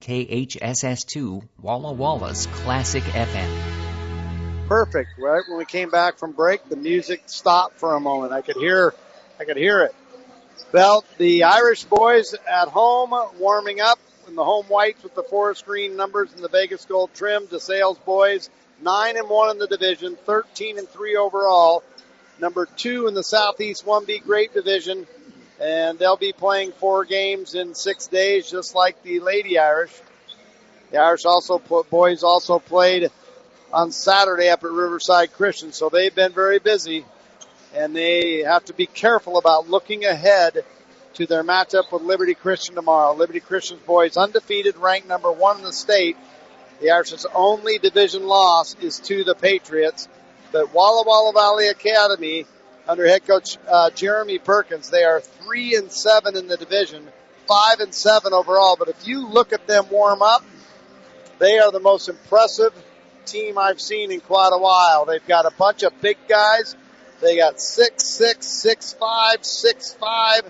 KHSS2, Walla Walla's Classic FM. Perfect. Right when we came back from break, the music stopped for a moment. I could hear it. Well, the Irish boys at home warming up in the home whites with the forest green numbers and the Vegas gold trim. DeSales boys 9-1 in the division, 13-3 overall. Number 2 in the Southeast 1B Great Division, and they'll be playing 4 games in 6 days, just like the Lady Irish. The Irish boys also played on Saturday up at Riverside Christian, so they've been very busy, and they have to be careful about looking ahead to their matchup with Liberty Christian tomorrow. Liberty Christian's boys undefeated, ranked number 1 in the state. The Irish's only division loss is to the Patriots. But Walla Walla Valley Academy, under head coach Jeremy Perkins, they are 3-7 in the division, 5-7 overall. But if you look at them warm up, they are the most impressive team I've seen in quite a while. They've got a bunch of big guys. They got 6'6", 6'5", 6'5",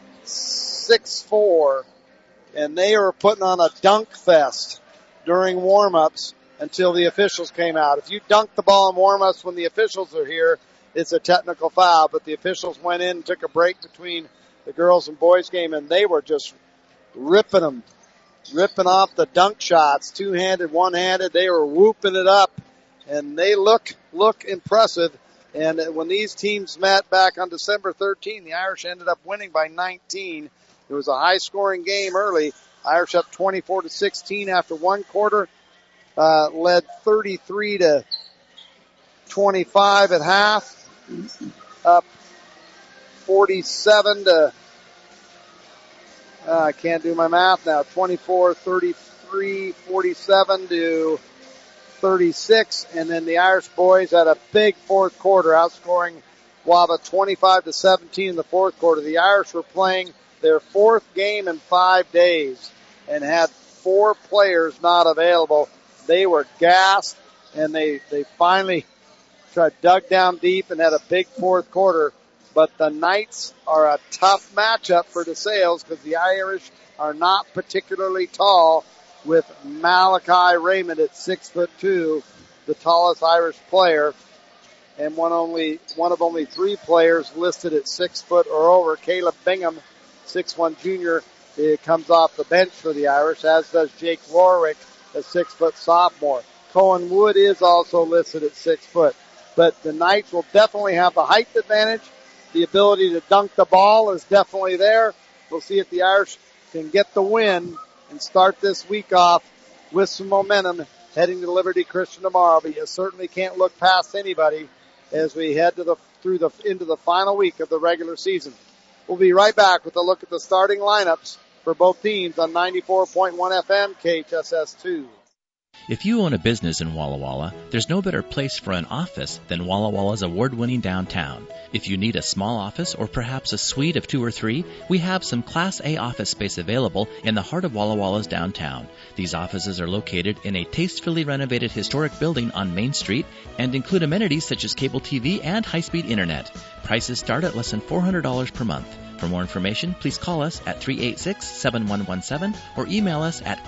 6'4", and they are putting on a dunk fest during warm-ups until the officials came out. If you dunk the ball in warm-ups when the officials are here, it's a technical foul, but the officials went in and took a break between the girls and boys game, and they were just ripping off the dunk shots, two-handed, one-handed. They were whooping it up, and they look impressive. And when these teams met back on December 13, the Irish ended up winning by 19. It was a high-scoring game early. Irish up 24-16 after one quarter. Led 33-25 at half, up 47 to, I can't do my math now, 24, 33, 47 to 36, and then the Irish boys had a big fourth quarter, outscoring Wava 25-17 in the fourth quarter. The Irish were playing their 4th game in 5 days and had 4 players not available. They were gassed, and they finally dug down deep and had a big fourth quarter. But the Knights are a tough matchup for DeSales because the Irish are not particularly tall, with Malachi Raymond at 6'2", the tallest Irish player, and one of only 3 players listed at 6 foot or over. Caleb Bingham, 6'1" junior, comes off the bench for the Irish, as does Jake Warwick, a 6 foot sophomore. Cohen Wood is also listed at 6 foot. But the Knights will definitely have the height advantage. The ability to dunk the ball is definitely there. We'll see if the Irish can get the win and start this week off with some momentum heading to Liberty Christian tomorrow. But you certainly can't look past anybody as we head to into the final week of the regular season. We'll be right back with a look at the starting lineups for both teams on 94.1 FM KHSS2. If you own a business in Walla Walla, there's no better place for an office than Walla Walla's award-winning downtown. If you need a small office or perhaps a suite of 2 or 3, we have some Class A office space available in the heart of Walla Walla's downtown. These offices are located in a tastefully renovated historic building on Main Street and include amenities such as cable TV and high-speed internet. Prices start at less than $400 per month. For more information, please call us at 386-7117 or email us at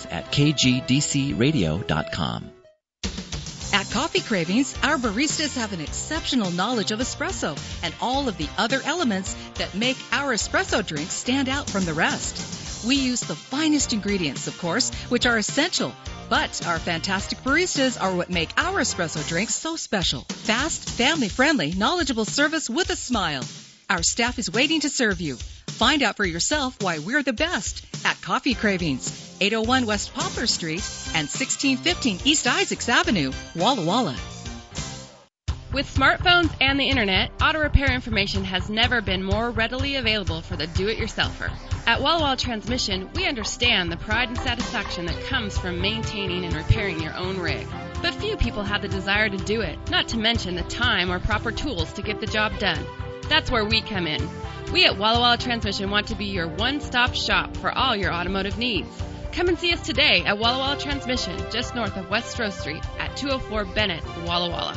comments@kgdcradio.com. At Coffee Cravings, our baristas have an exceptional knowledge of espresso and all of the other elements that make our espresso drinks stand out from the rest. We use the finest ingredients, of course, which are essential. But our fantastic baristas are what make our espresso drinks so special. Fast, family-friendly, knowledgeable service with a smile. Our staff is waiting to serve you. Find out for yourself why we're the best at Coffee Cravings, 801 West Poplar Street and 1615 East Isaacs Avenue, Walla Walla. With smartphones and the internet, auto repair information has never been more readily available for the do-it-yourselfer. At Walla Walla Transmission, we understand the pride and satisfaction that comes from maintaining and repairing your own rig. But few people have the desire to do it, not to mention the time or proper tools to get the job done. That's where we come in. We at Walla Walla Transmission want to be your one-stop shop for all your automotive needs. Come and see us today at Walla Walla Transmission, just north of West Stroh Street at 204 Bennett, Walla Walla.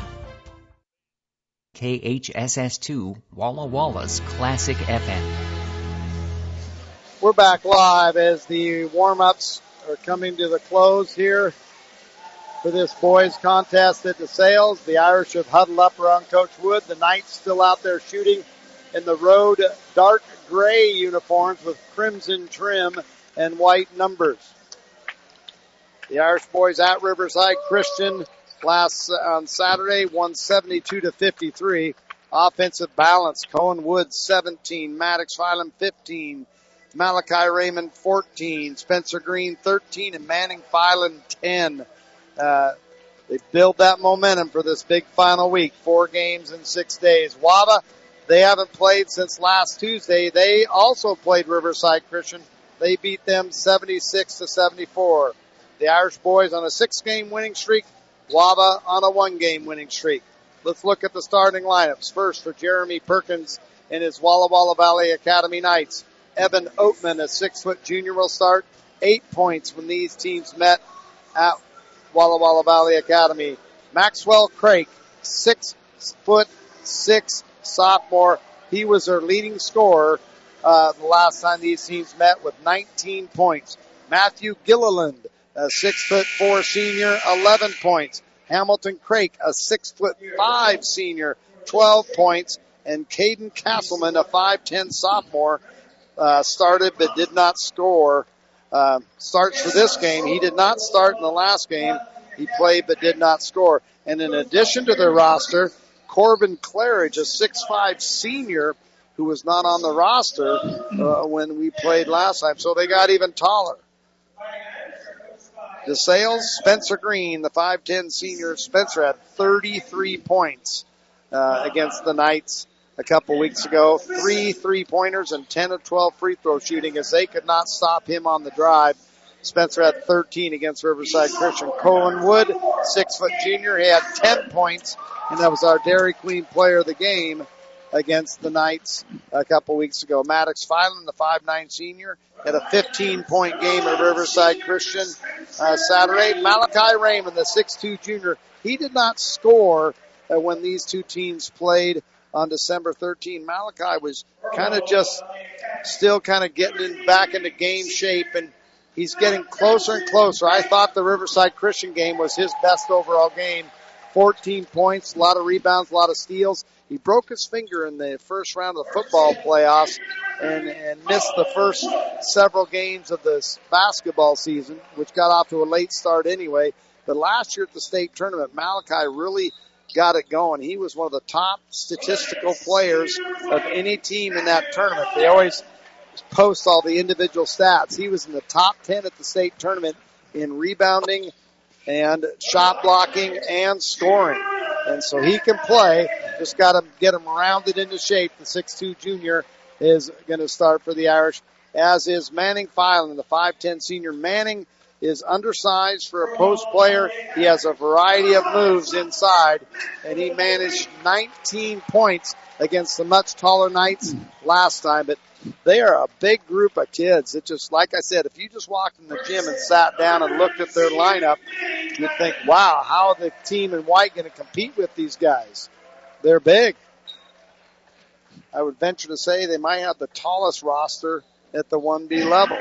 KHSS2, Walla Walla's Classic FM. We're back live as the warm-ups are coming to the close here for this boys contest at DeSales. The Irish have huddled up around Coach Wood. The Knights still out there shooting in the road dark gray uniforms with crimson trim and white numbers. The Irish boys at Riverside Christian on Saturday, 172-53. Offensive balance, Cohen Woods 17, Maddox Filan 15, Malachi Raymond 14, Spencer Green 13, and Manning Filan 10. They build that momentum for this big final week. 4 games in 6 days. Waba, they haven't played since last Tuesday. They also played Riverside Christian. They beat them 76-74. The Irish boys on a 6-game winning streak. Waba on a 1-game winning streak. Let's look at the starting lineups. First for Jeremy Perkins and his Walla Walla Valley Academy Knights. Evan Oatman, a 6-foot junior, will start. 8 points when these teams met at Walla Walla Valley Academy. Maxwell Craik, 6'6" sophomore. He was their leading scorer the last time these teams met with 19 points. Matthew Gilliland, a 6'4" senior, 11 points. Hamilton Craik, a 6'5" senior, 12 points. And Caden Castleman, a 5'10" sophomore, started but did not score. Starts for this game. He did not start in the last game. He played but did not score. And in addition to their roster, Corbin Claridge, a 6'5" senior, who was not on the roster when we played last time. So they got even taller. DeSales, Spencer Green, the 5'10" senior. Spencer had 33 points against the Knights a couple weeks ago. 3 3-pointers and 10 of 12 free throw shooting as they could not stop him on the drive. Spencer had 13 against Riverside Christian. Colin Wood, 6-foot junior. He had 10 points, and that was our Dairy Queen player of the game against the Knights a couple weeks ago. Maddox Filan, the 5'9" senior, had a 15-point game at Riverside Christian Saturday. Malachi Raymond, the 6'2" junior, he did not score when these two teams played on December 13. Malachi was kind of just still kind of getting back into game shape, and he's getting closer and closer. I thought the Riverside Christian game was his best overall game. 14 points, a lot of rebounds, a lot of steals. He broke his finger in the first round of the football playoffs and missed the first several games of this basketball season, which got off to a late start anyway. But last year at the state tournament, Malachi really got it going. He was one of the top statistical players of any team in that tournament. They always post all the individual stats. He was in the top 10 at the state tournament in rebounding and shot blocking and scoring. And so he can play. Just got to get him rounded into shape. The 6'2" junior is going to start for the Irish, as is Manning Filan, the 5'10" senior. Manning is undersized for a post player. He has a variety of moves inside, and he managed 19 points against the much taller Knights last time. But they are a big group of kids. It's just, like I said, if you just walked in the gym and sat down and looked at their lineup, you'd think, wow, how are the team in white going to compete with these guys? They're big. I would venture to say they might have the tallest roster at the 1B level.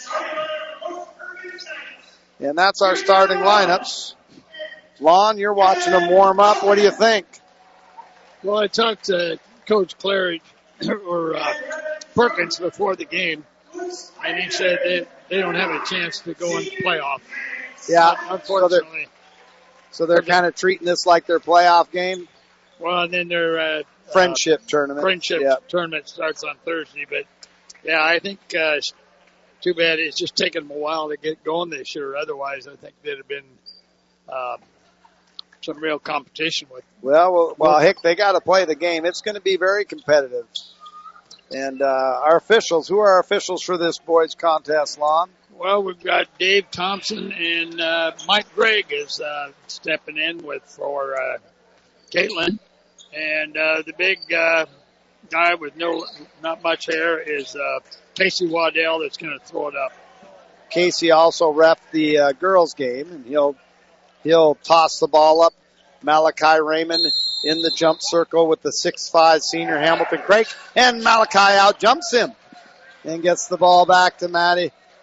And that's our starting lineups. Lon, you're watching them warm up. What do you think? Well, I talked to Coach Claridge or Perkins before the game, and he said they don't have a chance to go in the playoff. Yeah, unfortunately. So they're kind of treating this like their playoff game? Well, and then their friendship tournament. Tournament starts on Thursday. But, yeah, I think too bad it's just taken them a while to get going this year. Otherwise, I think there'd have been some real competition with. Well, heck, they got to play the game. It's going to be very competitive. And our officials, who are our officials for this boys contest, Lon? Well, we've got Dave Thompson and Mike Gregg is stepping in for Caitlin. And the big guy with not much hair is Casey Waddell that's going to throw it up. Casey also reffed the girls' game, and he'll toss the ball up. Malachi Raymond in the jump circle with the 6'5" senior Hamilton Craik, and Malachi out jumps him and gets the ball back to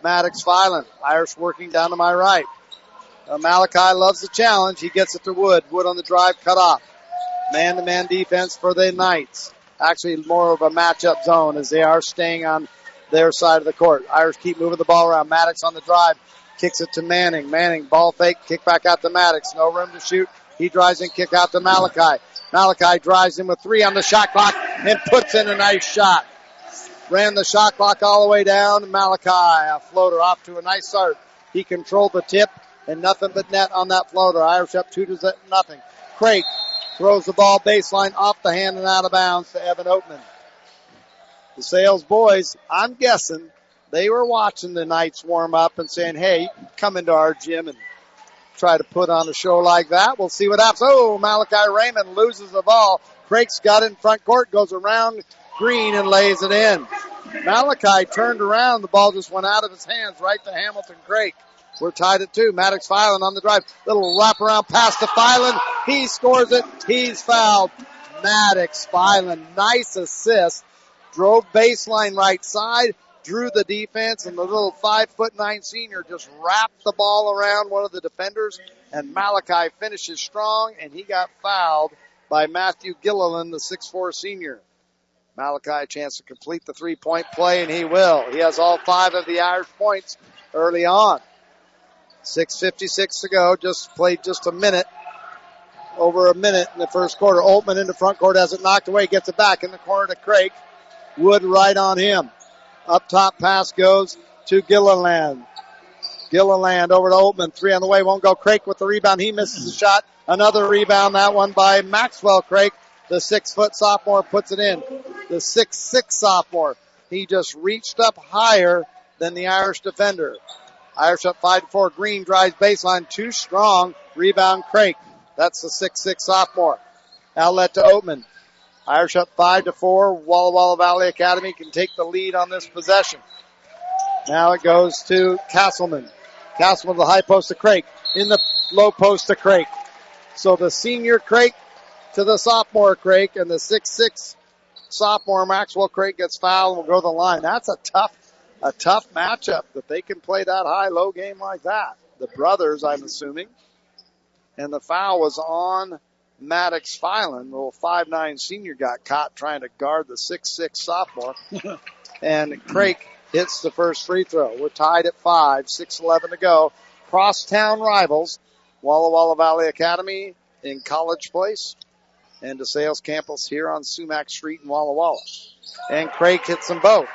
Maddox Filan. Irish working down to my right. Malachi loves the challenge. He gets it to Wood. Wood on the drive, cut off. Man-to-man defense for the Knights. Actually, more of a matchup zone as they are staying on their side of the court. Irish keep moving the ball around. Maddox on the drive. Kicks it to Manning. Manning, ball fake, kick back out to Maddox. No room to shoot. He drives in, kick out to Malachi. Malachi drives in with 3 on the shot clock and puts in a nice shot. Ran the shot clock all the way down. Malachi, a floater off to a nice start. He controlled the tip and nothing but net on that floater. Irish up 2-0. Craig throws the ball baseline off the hand and out of bounds to Evan Oatman. The Sales boys, I'm guessing, they were watching the Knights warm up and saying, hey, come into our gym and try to put on a show like that. We'll see what happens. Oh, Malachi Raymond loses the ball. Craig's got it in front court, goes around Green and lays it in. Malachi turned around. The ball just went out of his hands right to Hamilton Craig. We're tied at 2. Maddox Filan on the drive. Little wraparound pass to Filan. He scores it. He's fouled. Maddox Filan. Nice assist. Drove baseline right side. Drew the defense, and the little 5'9" senior just wrapped the ball around one of the defenders, and Malachi finishes strong, and he got fouled by Matthew Gilliland, the 6'4" senior. Malachi a chance to complete the 3-point play, and he will. He has all 5 of the Irish points early on. 6:56 to go, just played just over a minute in the first quarter. Oatman in the front court has it knocked away, gets it back in the corner to Craig. Wood right on him. Up top pass goes to Gilliland. Gilliland over to Oatman. 3 on the way. Won't go. Craig with the rebound. He misses the shot. Another rebound. That one by Maxwell Craig. The 6-foot sophomore puts it in. The 6'6" sophomore. He just reached up higher than the Irish defender. Irish up 5-4. Green drives baseline. Too strong. Rebound Craig. That's the 6'6" sophomore. Outlet to Oatman. Irish up 5-4. Walla Walla Valley Academy can take the lead on this possession. Now it goes to Castleman. Castleman to the high post to Craig. In the low post to Craig. So the senior Craig to the sophomore Craig, and the 6'6" sophomore Maxwell Craig gets fouled and will go to the line. That's a tough matchup that they can play that high-low game like that. The brothers, I'm assuming. And the foul was on Maddox Filan, little 5'9" senior, got caught trying to guard the 6'6" sophomore. And Craig hits the first free throw. We're tied at 5, 6:11 to go. Crosstown rivals, Walla Walla Valley Academy in College Place and DeSales campus here on Sumac Street in Walla Walla. And Craig hits them both.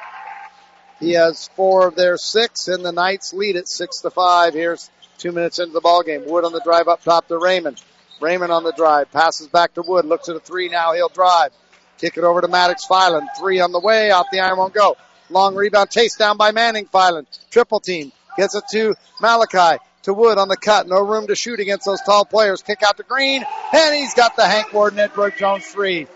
He has 4 of their 6, and the Knights lead it 6-5. Here's 2 minutes into the ball game. Wood on the drive up top to Raymond. Raymond on the drive. Passes back to Wood. Looks at a 3 now. He'll drive. Kick it over to Maddox Filan. 3 on the way. Off the iron won't go. Long rebound. Chased down by Manning Filan. Triple team. Gets it to Malachi. To Wood on the cut. No room to shoot against those tall players. Kick out to Green. And he's got the Hank Warden Edward Jones 3.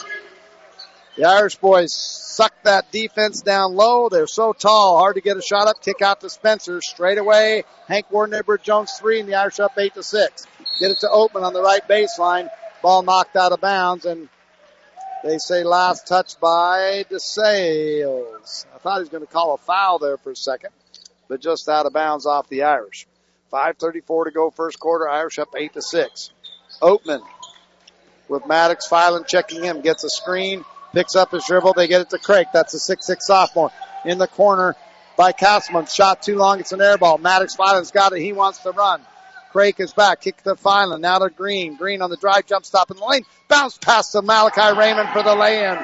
The Irish boys suck that defense down low. They're so tall. Hard to get a shot up. Kick out to Spencer. Straight away. Hank Warden Edward Jones 3. And the Irish up 8-6. Get it to Oatman on the right baseline. Ball knocked out of bounds, and they say last touch by DeSales. I thought he was going to call a foul there for a second, but just out of bounds off the Irish. 5:34 to go first quarter. Irish up 8-6. Oatman with Maddox Filan checking him. Gets a screen. Picks up his dribble. They get it to Craig. That's a 6'6" sophomore. In the corner by Castleman. Shot too long. It's an air ball. Maddox Filan's got it. He wants to run. Craig is back. Kick to Filan. Now to Green. Green on the drive. Jump stop in the lane. Bounce pass to Malachi Raymond for the lay-in.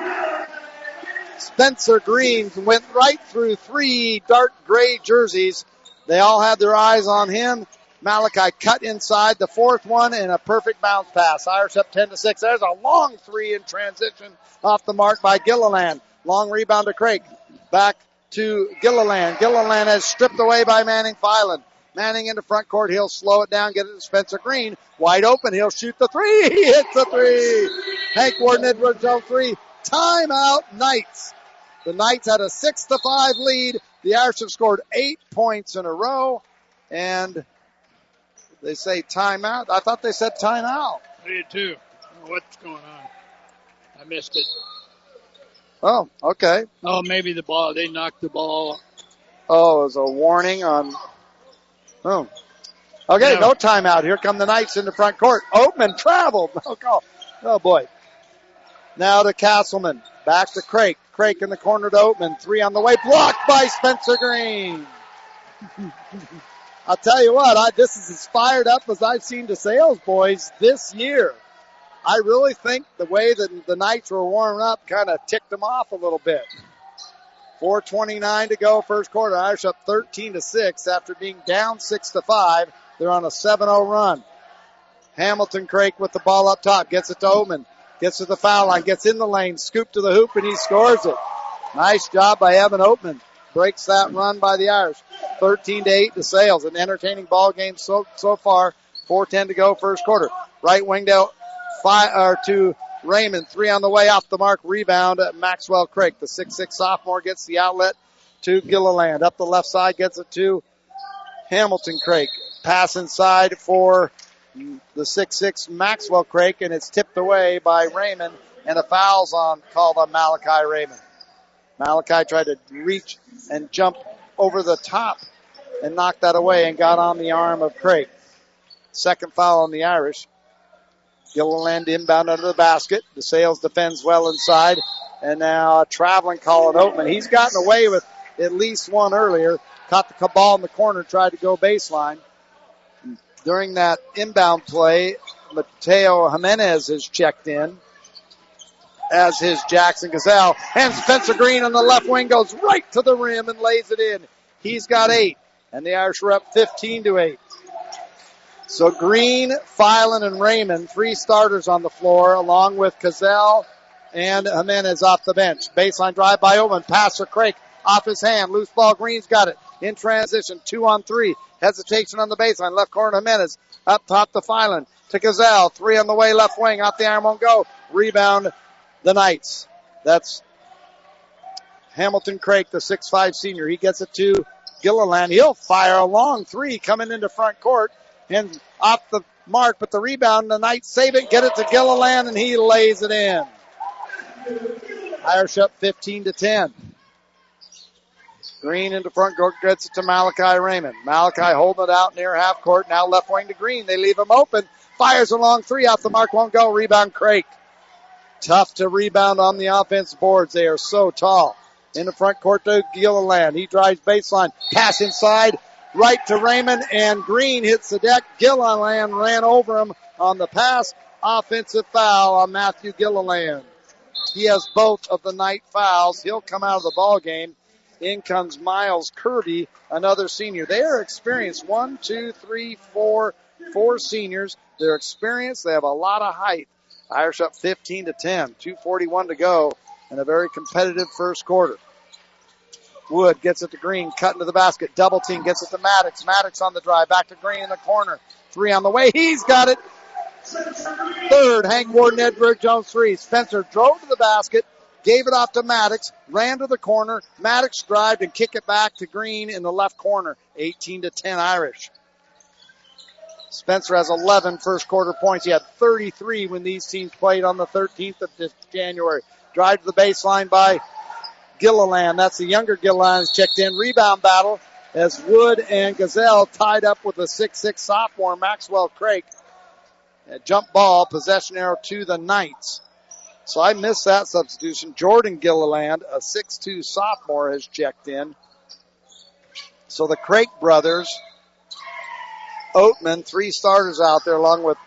Spencer Green went right through 3 dark gray jerseys. They all had their eyes on him. Malachi cut inside the 4th one and a perfect bounce pass. Irish up 10-6. There's a long 3 in transition off the mark by Gilliland. Long rebound to Craig. Back to Gilliland. Gilliland has stripped away by Manning Filan. Manning into front court. He'll slow it down, get it to Spencer Green. Wide open. He'll shoot the 3. He hits the 3. Hank Warden Edwards on 3. Timeout Knights. The Knights had a 6-5 lead. The Irish have scored 8 points in a row. And they say timeout. I thought they said timeout. I did too. I don't know what's going on. I missed it. Oh, okay. Oh, maybe the ball. They knocked the ball. Oh, it was a warning on. Oh. Okay, no timeout. Here come the Knights in the front court. Oatman traveled. No call. Oh, boy. Now to Castleman. Back to Crake. Crake in the corner to Oatman. 3 on the way. Blocked by Spencer Green. I'll tell you what, this is as fired up as I've seen the Sales boys this year. I really think the way that the Knights were warming up kind of ticked them off a little bit. 4:29 to go, first quarter. Irish up 13-6 after being down 6-5. They're on a 7-0 run. Hamilton Crake with the ball up top, gets it to Oatman, gets to the foul line, gets in the lane, scoop to the hoop, and he scores it. Nice job by Evan Oatman. Breaks that run by the Irish. 13-8 to Sales. An entertaining ball game so far. 4:10 to go, first quarter. Right wing to Raymond. 3 on the way, off the mark. Rebound at Maxwell Crake. The 6'6 sophomore gets the outlet to Gilliland. Up the left side, gets it to Hamilton Crake. Pass inside for the 6'6 Maxwell Crake, and it's tipped away by Raymond, and a foul's called on Malachi Raymond. Malachi tried to reach and jump over the top and knocked that away and got on the arm of Crake. Second foul on the Irish. Gilliland inbound under the basket. The Sales defends well inside. And now a traveling call on Oatman. He's gotten away with at least one earlier. Caught the ball in the corner, tried to go baseline. During that inbound play, Mateo Jimenez has checked in, as his Jackson Gazelle. And Spencer Green on the left wing goes right to the rim and lays it in. He's got 8. And the Irish are up 15-8. So Green, Filan, and Raymond, 3 starters on the floor, along with Gazelle and Jimenez off the bench. Baseline drive by Oatman. Pass for Crake. Off his hand. Loose ball. Green's got it. In transition. 2-on-3. Hesitation on the baseline. Left corner Jimenez. Up top to Filan. To Gazelle. 3 on the way. Left wing. Off the iron. Won't go. Rebound the Knights. That's Hamilton Crake, the 6'5 senior. He gets it to Gilliland. He'll fire a long 3 coming into front court and off the mark, but the rebound, the Knights save it, get it to Gilliland, and he lays it in. Irish up 15-10. Green into front court, gets it to Malachi Raymond. Malachi holding it out near half court. Now left wing to Green. They leave him open. Fires a long 3 off the mark, won't go. Rebound Crake. Tough to rebound on the offense boards. They are so tall. In the front court to Gilliland. He drives baseline. Pass inside. Right to Raymond. And Green hits the deck. Gilliland ran over him on the pass. Offensive foul on Matthew Gilliland. He has both of the night fouls. He'll come out of the ball game. In comes Miles Kirby, another senior. They are experienced. 1, 2, 3, 4 seniors. They're experienced. They have a lot of height. Irish up 15-10. 2:41 to go. And a very competitive first quarter. Wood gets it to Green, cut into the basket. Double team gets it to Maddox. Maddox on the drive. Back to Green in the corner. 3 on the way. He's got it. Third, Hank Warden, Edward Jones 3. Spencer drove to the basket, gave it off to Maddox, ran to the corner. Maddox drived and kicked it back to Green in the left corner. 18-10 Irish. Spencer has 11 first quarter points. He had 33 when these teams played on the 13th of January. Drive to the baseline by Gilliland. That's the younger Gilliland checked in. Rebound battle as Wood and Gazelle tied up with a 6'6 sophomore, Maxwell Crake. A jump ball, possession arrow to the Knights. So I missed that substitution. Jordan Gilliland, a 6'2 sophomore, has checked in. So the Crake brothers, Oatman, 3 starters out there along with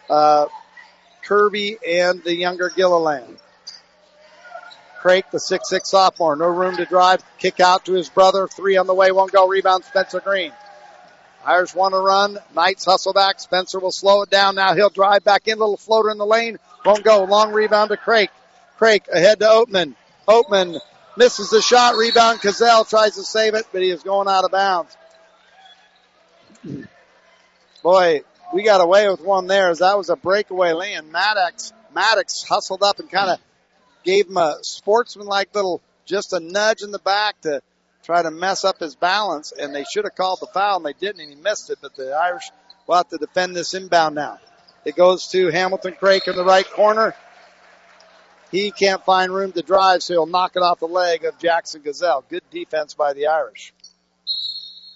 Kirby and the younger Gilliland. Crake, the 6'6 sophomore, no room to drive. Kick out to his brother. 3 on the way, won't go. Rebound Spencer Green. Irish want to run. Knights hustle back. Spencer will slow it down. Now he'll drive back in. Little floater in the lane. Won't go. Long rebound to Crake. Crake ahead to Oatman. Oatman misses the shot. Rebound. Gazelle tries to save it, but he is going out of bounds. Boy, we got away with one there as that was a breakaway lane. Maddox hustled up and kind of gave him a sportsmanlike little, just a nudge in the back to try to mess up his balance, and they should have called the foul, and they didn't, and he missed it, but the Irish will have to defend this inbound now. It goes to Hamilton Crake in the right corner. He can't find room to drive, so he'll knock it off the leg of Jackson Gazelle. Good defense by the Irish.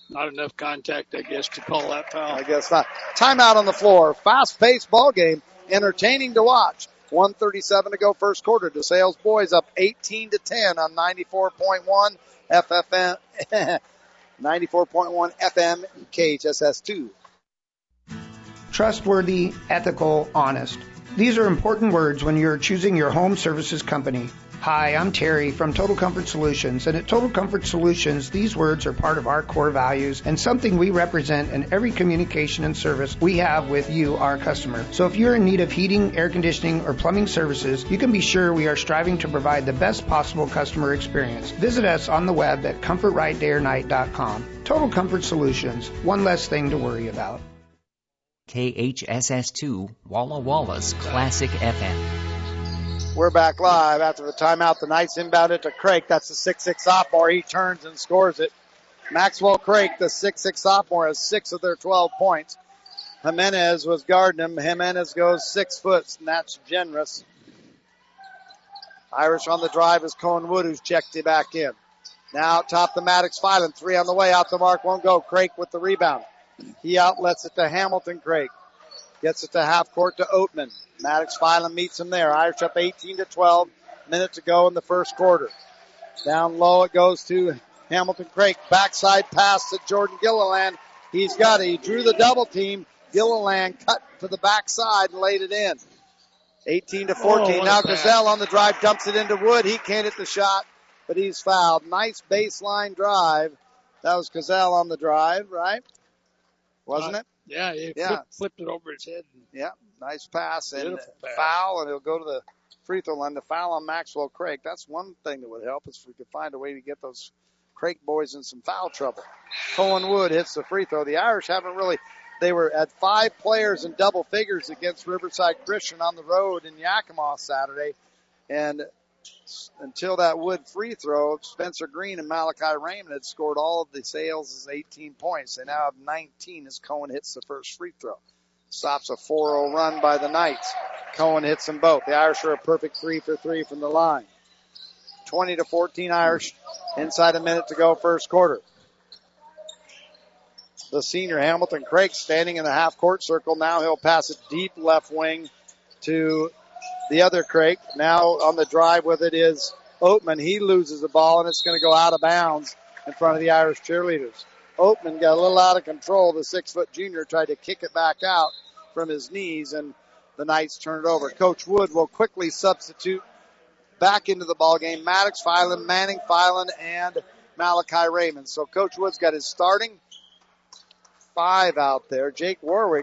not enough contact, I guess, to call that foul. I guess not. Timeout on the floor. Fast-paced ball game. Entertaining to watch. 1:37 to go first quarter. DeSales boys up 18-10 on 94.1 FFM. 94.1 FM KHSS2. Trustworthy, ethical, honest. These are important words when you're choosing your home services company. Hi, I'm Terry from Total Comfort Solutions, and at Total Comfort Solutions, these words are part of our core values and something we represent in every communication and service we have with you, our customer. So if you're in need of heating, air conditioning, or plumbing services, you can be sure we are striving to provide the best possible customer experience. Visit us on the web at comfortrightdayornight.com. Total Comfort Solutions, one less thing to worry about. KHSS2, Walla Walla's Classic FM. We're back live after the timeout. The Knights inbound it to Craik. That's the 6'6" sophomore. He turns and scores it. Maxwell Craik, the 6'6" sophomore, has 6 of their 12 points. Jimenez was guarding him. Jimenez goes 6 foot, and that's generous. Irish on the drive is Cohen Wood, who's checked it back in. Now top the Maddox Filan. 3 on the way. Out the mark, won't go. Craik with the rebound. He outlets it to Hamilton Craik. Gets it to half court to Oatman. Maddox Filan meets him there. Irish up 18-12. Minute to go in the first quarter. Down low it goes to Hamilton Craik. Backside pass to Jordan Gilliland. He's got it. He drew the double team. Gilliland cut to the backside and laid it in. 18-14. Now Gazelle on the drive dumps it into Wood. He can't hit the shot, but he's fouled. Nice baseline drive. That was Gazelle on the drive, right? Wasn't it? Yeah, he flipped it over his head. Yeah, nice pass and pass. Foul, and he'll go to the free throw line. The foul on Maxwell Craik. That's one thing that would help is if we could find a way to get those Craik boys in some foul trouble. Cohen Wood hits the free throw. The Irish haven't really, they were at 5 players in double figures against Riverside Christian on the road in Yakima Saturday. And until that Wood free throw, Spencer Green and Malachi Raymond had scored all of the Sales' 18 points. They now have 19 as Cohen hits the first free throw. Stops a 4-0 run by the Knights. Cohen hits them both. The Irish are a perfect 3 for 3 from the line. 20-14 Irish. Inside a minute to go first quarter. The senior Hamilton Craik standing in the half court circle. Now he'll pass it deep left wing to the other Craik. Now on the drive with it is Oatman. He loses the ball, and it's going to go out of bounds in front of the Irish cheerleaders. Oatman got a little out of control. The 6-foot junior tried to kick it back out from his knees, and the Knights turned it over. Coach Wood will quickly substitute back into the ball game. Maddox Filan, Manning Filan, and Malachi Raymond. So Coach Wood's got his starting 5 out there. Jake Warwick,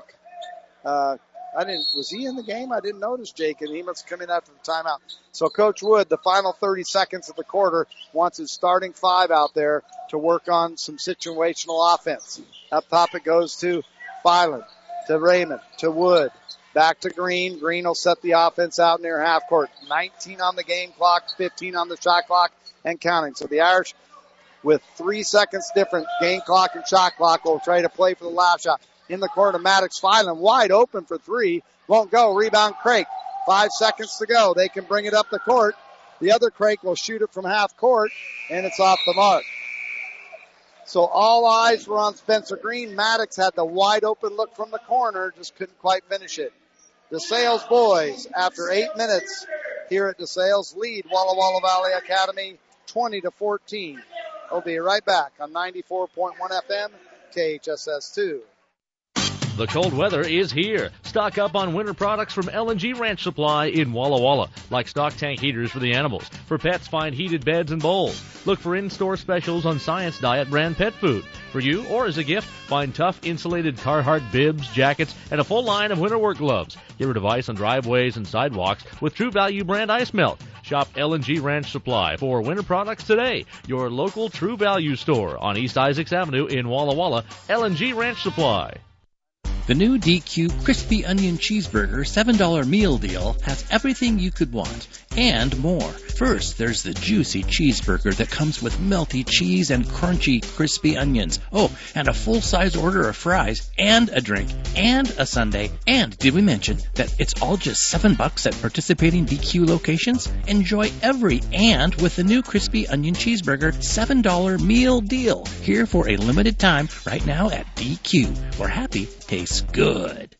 was he in the game? I didn't notice Jake, and he must come in after the timeout. So Coach Wood, the final 30 seconds of the quarter, wants his starting 5 out there to work on some situational offense. Up top it goes to Filan, to Raymond, to Wood, back to Green. Green will set the offense out near half court. 19 on the game clock, 15 on the shot clock, and counting. So the Irish, with 3 seconds different game clock and shot clock, will try to play for the last shot. In the corner, Maddox Filan wide open for 3. Won't go. Rebound Craik. 5 seconds to go. They can bring it up the court. The other Craik will shoot it from half court, and it's off the mark. So all eyes were on Spencer Green. Maddox had the wide open look from the corner, just couldn't quite finish it. DeSales boys, after 8 minutes here at DeSales, lead Walla Walla Valley Academy 20-14. We'll be right back on 94.1 FM, KHSS2. The cold weather is here. Stock up on winter products from L&G Ranch Supply in Walla Walla, like stock tank heaters for the animals. For pets, find heated beds and bowls. Look for in-store specials on Science Diet brand pet food. For you or as a gift, find tough insulated Carhartt bibs, jackets, and a full line of winter work gloves. Get rid of ice on driveways and sidewalks with True Value brand ice melt. Shop L&G Ranch Supply for winter products today. Your local True Value store on East Isaacs Avenue in Walla Walla. L&G Ranch Supply. The new DQ Crispy Onion Cheeseburger $7 meal deal has everything you could want, and more. First, there's the juicy cheeseburger that comes with melty cheese and crunchy, crispy onions. Oh, and a full-size order of fries, and a drink, and a sundae. And did we mention that it's all just $7 at participating DQ locations? Enjoy every and with the new crispy onion cheeseburger $7 meal deal. Here for a limited time right now at DQ, where happy tastes good.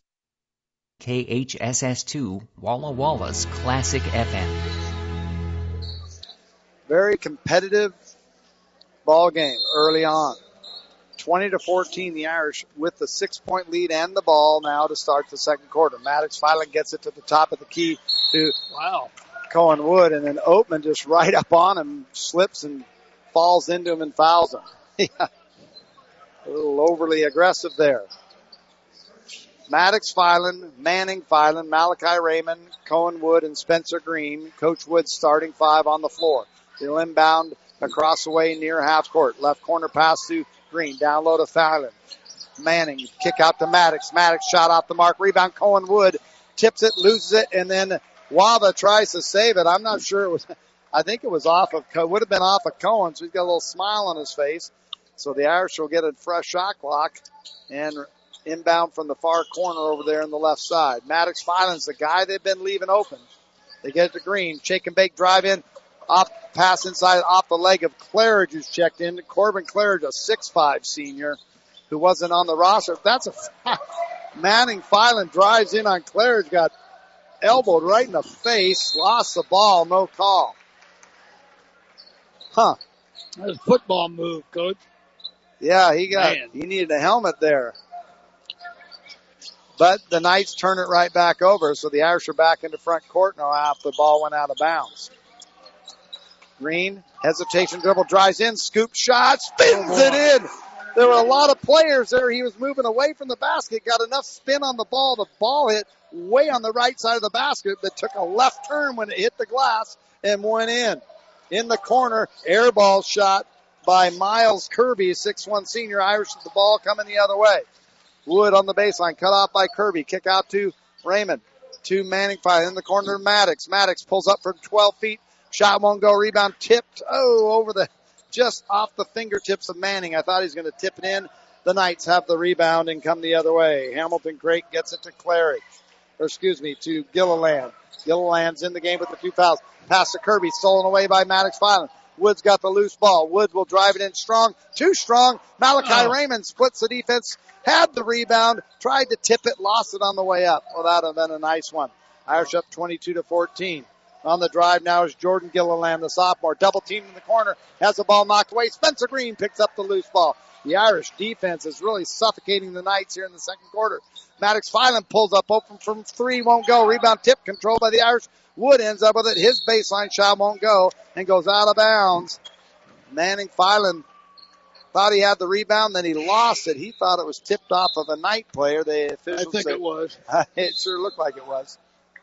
KHSS2 Walla Walla's Classic FM. Very competitive ball game early on. 20-14, the Irish with the 6-point lead and the ball now to start the second quarter. Maddox finally gets it to the top of the key to Cohen Wood, and then Oatman just right up on him, slips and falls into him and fouls him. Yeah. A little overly aggressive there. Maddox Filan, Manning Filan, Malachi Raymond, Cohen Wood, and Spencer Green. Coach Wood starting 5 on the floor. They'll inbound across the way near half court. Left corner pass to Green. Down low to Filan. Manning, kick out to Maddox. Maddox shot off the mark. Rebound, Cohen Wood tips it, loses it, and then Wava tries to save it. I'm not sure it was, I think it was would have been off of Cohen, so he's got a little smile on his face. So the Irish will get a fresh shot clock and inbound from the far corner over there on the left side. Maddox Filan's the guy they've been leaving open. They get it to Green. Shake and bake, drive in. Off pass inside off the leg of Claridge, who's checked in. Corbin Claridge, a 6'5 senior who wasn't on the roster. That's a Manning Filan drives in on Claridge, got elbowed right in the face, lost the ball, no call. That was a football move, Coach. Yeah, he needed a helmet there. But the Knights turn it right back over, so the Irish are back into front court now after the ball went out of bounds. Green, hesitation, dribble, drives in, scoop shot, spins it in. There were a lot of players there. He was moving away from the basket, got enough spin on the ball. The ball hit way on the right side of the basket, but took a left turn when it hit the glass and went in. In the corner, air ball shot by Miles Kirby, a 6'1 senior. Irish with the ball coming the other way. Wood on the baseline, cut off by Kirby. Kick out to Raymond. To Manning Filan in the corner to Maddox. Maddox pulls up from 12 feet. Shot won't go. Rebound tipped. Just off the fingertips of Manning. I thought he was going to tip it in. The Knights have the rebound and come the other way. Hamilton Craig gets it to to Gilliland. Gilliland's in the game with the 2 fouls. Pass to Kirby, stolen away by Maddox Filan. Wood's got the loose ball. Wood will drive it in strong. Too strong. Malachi Raymond splits the defense. Had the rebound. Tried to tip it. Lost it on the way up. Well, that would have been a nice one. Irish up 22-14. On the drive now is Jordan Gilliland, the sophomore. Double team in the corner. Has the ball knocked away. Spencer Green picks up the loose ball. The Irish defense is really suffocating the Knights here in the second quarter. Maddox Filan pulls up open from 3. Won't go. Rebound tip controlled by the Irish. Wood ends up with it. His baseline shot won't go and goes out of bounds. Manning Filan thought he had the rebound, then he lost it. He thought it was tipped off of a Knight player. The officials it was. It sure looked like it was.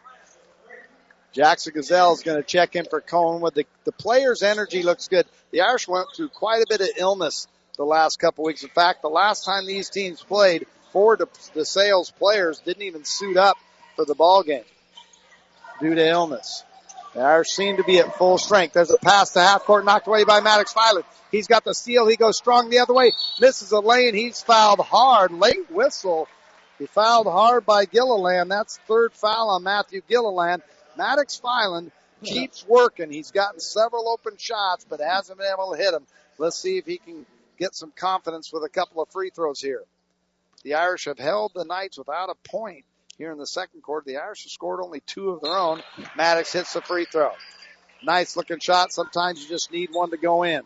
Jackson Gazelle is going to check in for Cohenwood. The players' energy looks good. The Irish went through quite a bit of illness the last couple weeks. In fact, the last time these teams played, 4 of the Sales players didn't even suit up for the ball game due to illness. The Irish seem to be at full strength. There's a pass to half court knocked away by Maddox Filan. He's got the steal. He goes strong the other way. Misses a lane. He's fouled hard. Late whistle. He fouled hard by Gilliland. That's third foul on Matthew Gilliland. Maddox Filan keeps working. He's gotten several open shots, but hasn't been able to hit them. Let's see if he can get some confidence with a couple of free throws here. The Irish have held the Knights without a point here in the second quarter. The Irish have scored only 2 of their own. Maddox hits the free throw. Nice looking shot. Sometimes you just need one to go in.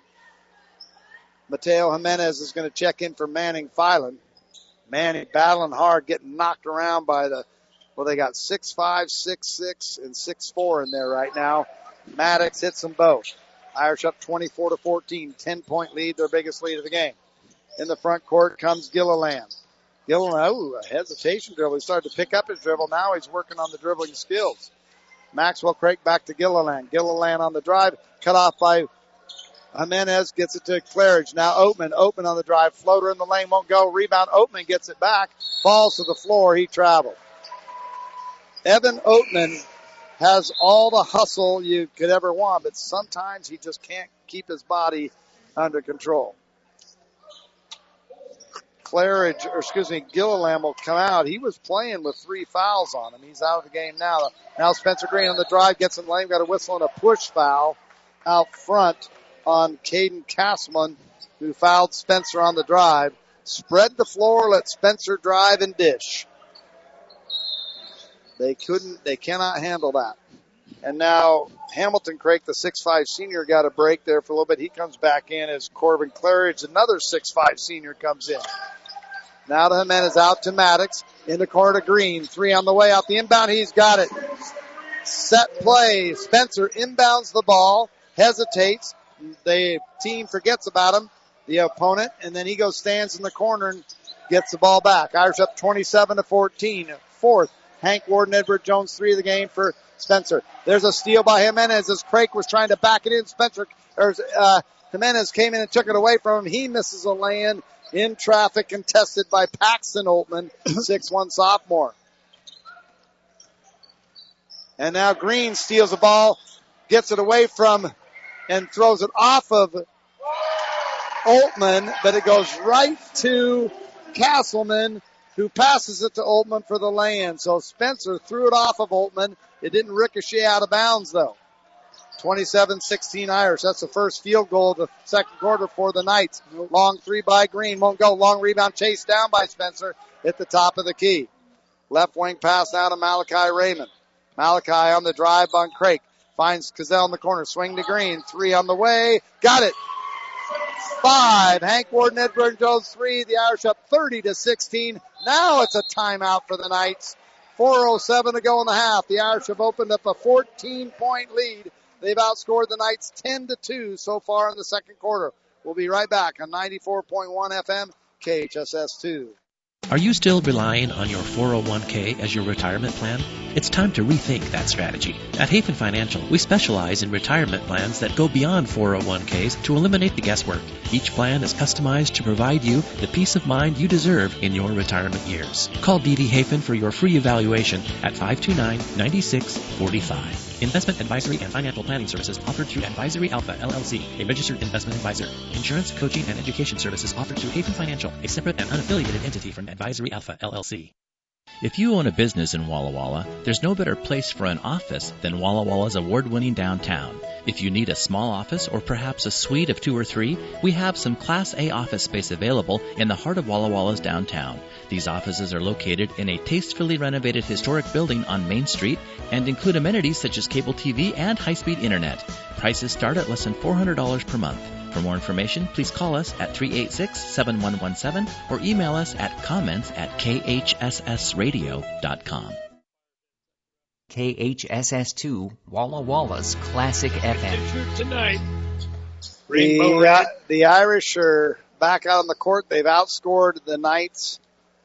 Mateo Jimenez is going to check in for Manning Filan. Manning battling hard, getting knocked around by they got 6'5", 6'6", and 6'4" in there right now. Maddox hits them both. Irish up 24-14, 10-point lead, their biggest lead of the game. In the front court comes Gilliland. A hesitation dribble. He started to pick up his dribble. Now he's working on the dribbling skills. Maxwell Craig back to Gilliland. Gilliland on the drive, cut off by Jimenez, gets it to Claridge. Now Oatman on the drive. Floater in the lane, won't go. Rebound, Oatman gets it back. Falls to the floor. He traveled. Evan Oatman has all the hustle you could ever want, but sometimes he just can't keep his body under control. Gilliland will come out. He was playing with 3 fouls on him. He's out of the game now. Now Spencer Green on the drive gets in lane, got a whistle and a push foul out front on Caden Castleman, who fouled Spencer on the drive. Spread the floor, let Spencer drive and dish. They cannot handle that. And now Hamilton Craig, the 6'5 senior, got a break there for a little bit. He comes back in as Corbin Claridge, another 6'5 senior, comes in. Now to Jimenez, out to Maddox, in the corner to Green. 3 on the way, out the inbound, he's got it. Set play. Spencer inbounds the ball, hesitates. The team forgets about him, the opponent, and then he stands in the corner and gets the ball back. Irish up 27-14. Fourth, Hank Warden, Edward Jones, 3 of the game for Spencer. There's a steal by Jimenez as Craig was trying to back it in. Jimenez came in and took it away from him. He misses a lay-in in traffic, contested by Paxton Oltman, 6'1 sophomore. And now Green steals the ball, gets it away from and throws it off of Oltman, but it goes right to Castleman, who passes it to Oltman for the lay-in. So Spencer threw it off of Oltman. It didn't ricochet out of bounds, though. 27-16 Irish. That's the first field goal of the second quarter for the Knights. Long 3 by Green. Won't go. Long rebound chased down by Spencer at the top of the key. Left wing pass now to Malachi Raymond. Malachi on the drive on Craig. Finds Cazell in the corner. Swing to Green. 3 on the way. Got it. 5. Hank Warden, Edward Jones 3. The Irish up 30-16. Now it's a timeout for the Knights. 4:07 to go in the half. The Irish have opened up a 14-point lead. They've outscored the Knights 10-2 so far in the second quarter. We'll be right back on 94.1 FM, KHSS2. Are you still relying on your 401k as your retirement plan? It's time to rethink that strategy. At Hafen Financial, we specialize in retirement plans that go beyond 401ks to eliminate the guesswork. Each plan is customized to provide you the peace of mind you deserve in your retirement years. Call D.D. Hafen for your free evaluation at 529-9645. Investment advisory and financial planning services offered through Advisory Alpha, LLC, a registered investment advisor. Insurance, coaching, and education services offered through Hafen Financial, a separate and unaffiliated entity from Advisory Alpha, LLC. If you own a business in Walla Walla, there's no better place for an office than Walla Walla's award-winning downtown. If you need a small office or perhaps a suite of 2 or 3, we have some Class A office space available in the heart of Walla Walla's downtown. These offices are located in a tastefully renovated historic building on Main Street and include amenities such as cable TV and high-speed internet. Prices start at less than $400 per month. For more information, please call us at 386-7117 or email us at comments@khssradio.com. KHSS2, Walla Walla's Classic FM. Tonight. The Irish are back out on the court. They've outscored the Knights